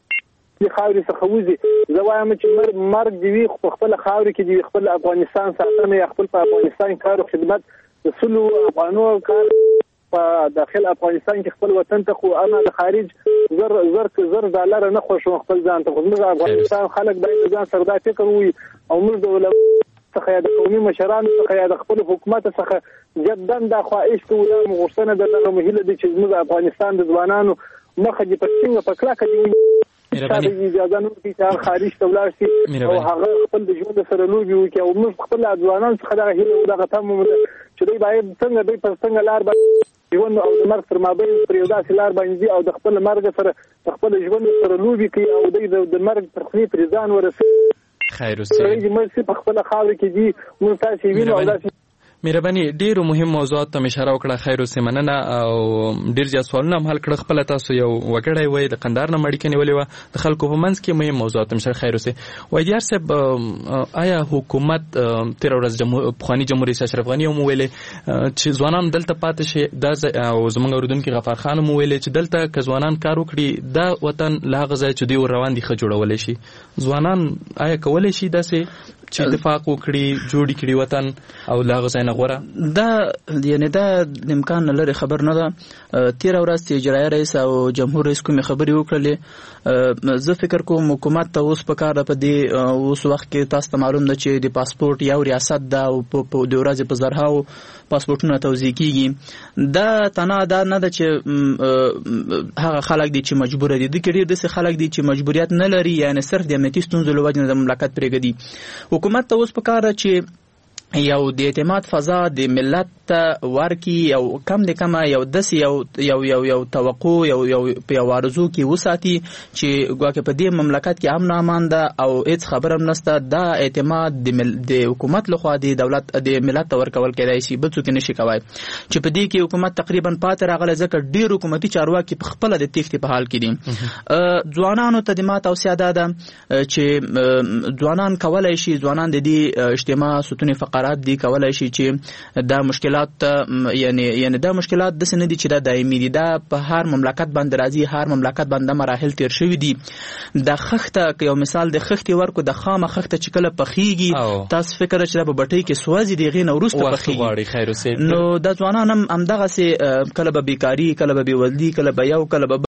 د خاورې څخه وځي. زه وایم چې مرګ دې وي خو په خپله خاورې کې دې خپل افغانستان ساتنه یا خپل په افغانستان کار او خدمت د سلو افغانو کار په داخل افغانستان کې خپل وطن ته خو انا د خارج زر زر زر ډالر نه خوښو خپل ځان ته. خو موږ افغانستان خلک باید ځان سره دا فکر وي او موږ د علماء څخه یا د قومي مشرانو څخه یا د خپل حکومت څخه جدا دا خواهش کوو یا غوښتنه ده دغه مهیله ده چې زموږ افغانستان د ځوانانو مخه دې په ټینګه په کلکه دې اجازه نه ورکړي چې هغه خارج ته ولاړ شي او هغه خپل د ژوند سره لوبې وکړي او موږ خپل ځوانان څخه دغه هیله او دغه تمه ده چې دوی باید څنګه دوی په څنګه لار باندې ژوند او د مرګ تر مابین پر یو داسې لار باندې او د خپل مرګ سره د خپل ژوند سره لوبې کوي او دوی د مرګ تر خولې پرې ځان ورسوي. خیر اوسئ. په خپله خاوره کې دي موږ تاسې وینو او داسې مهرباني ډیرو مهم موضوعات ته اشاره وکړه. خیر اوسئ مننه او ډیر زیات سوالونه هم حل کړه. خپل تاسو یو وګړی وای د قندهار نه مړی کني ولې و د خلکو په منځ کې مهم موضوعات هم شر. خیر اوسئ. وای دیار صاحب آیا حکومت تیر ورځ جمهور بخوانی جمهور رئیس اشرف غنی هم ویلې چې ځوانان دلته پاتې شي دا او زمونږ اوردونکو غفار خان هم ویلې چې دلته که ځوانان کار وکړي دا وطن لا غځای چې دی روان دي خ جوړولې شي. ځوانان آیا کولای شي داسې چې اتفاق وکړي جوړی کړي وطن او لا غځای نه غوړه؟ دا یعنی دا امکان لري خبر نه ده. تیر ورځ چې اجرایي رئیس او جمهور رئیس کومې خبرې وکړلې زه فکر کوم حکومت ته اوس په کار په دې اوس وخت کې تاسو ته معلوم ده چې د پاسپورت یو ریاست ده او په د ورځې په زرهاو پاسپورتونه توزیع کیږي. دا تنها دا نه ده چې هغه خلک دي چې مجبور دي د کډیر داسې خلک دي چې مجبوریت نه لري یعنی صرف د امنیتي ستونزو له وجې د مملکت پرېږدي. حکومت ته اوس په کار چې یو د اعتماد فضا د ملت ورکی یو کم د کمه یو دس یو یو یو یو توقع یو یو په وارزو کې وساتي چې ګواکه په دې مملکت کې امن امان ده او هیڅ خبره نشته دا اعتماد د مل... د حکومت لخوا د دولت د ملت ورکول کېدای شي بل څوک نشي کوي چې په دې کې حکومت تقریبا پاتې راغله ځکه ډیر حکومتي چارواکي په خپل د تېښتې په حال کې دي ځوانانو ته د مات او سیاده ده چې ځوانان کولای شي ځوانان د دې اجتماع ستون فقرات دي کولای شي چې دا مشکلات یعنی یعنی دا مشکلات د سن دي چې دا دایمي دي دا په هر مملکت باندې راځي هر مملکت باندې مراحل تیر شوی دي د خخته یو مثال د خختي ورکو د خامه خخته چې کله پخېږي تاسو فکر چې په بټۍ کې سوازي دی غین ورسته پخېږي نو د ځوانان هم همدغه سي کله به بیکاری کله به بیوزلي کله به یو کله به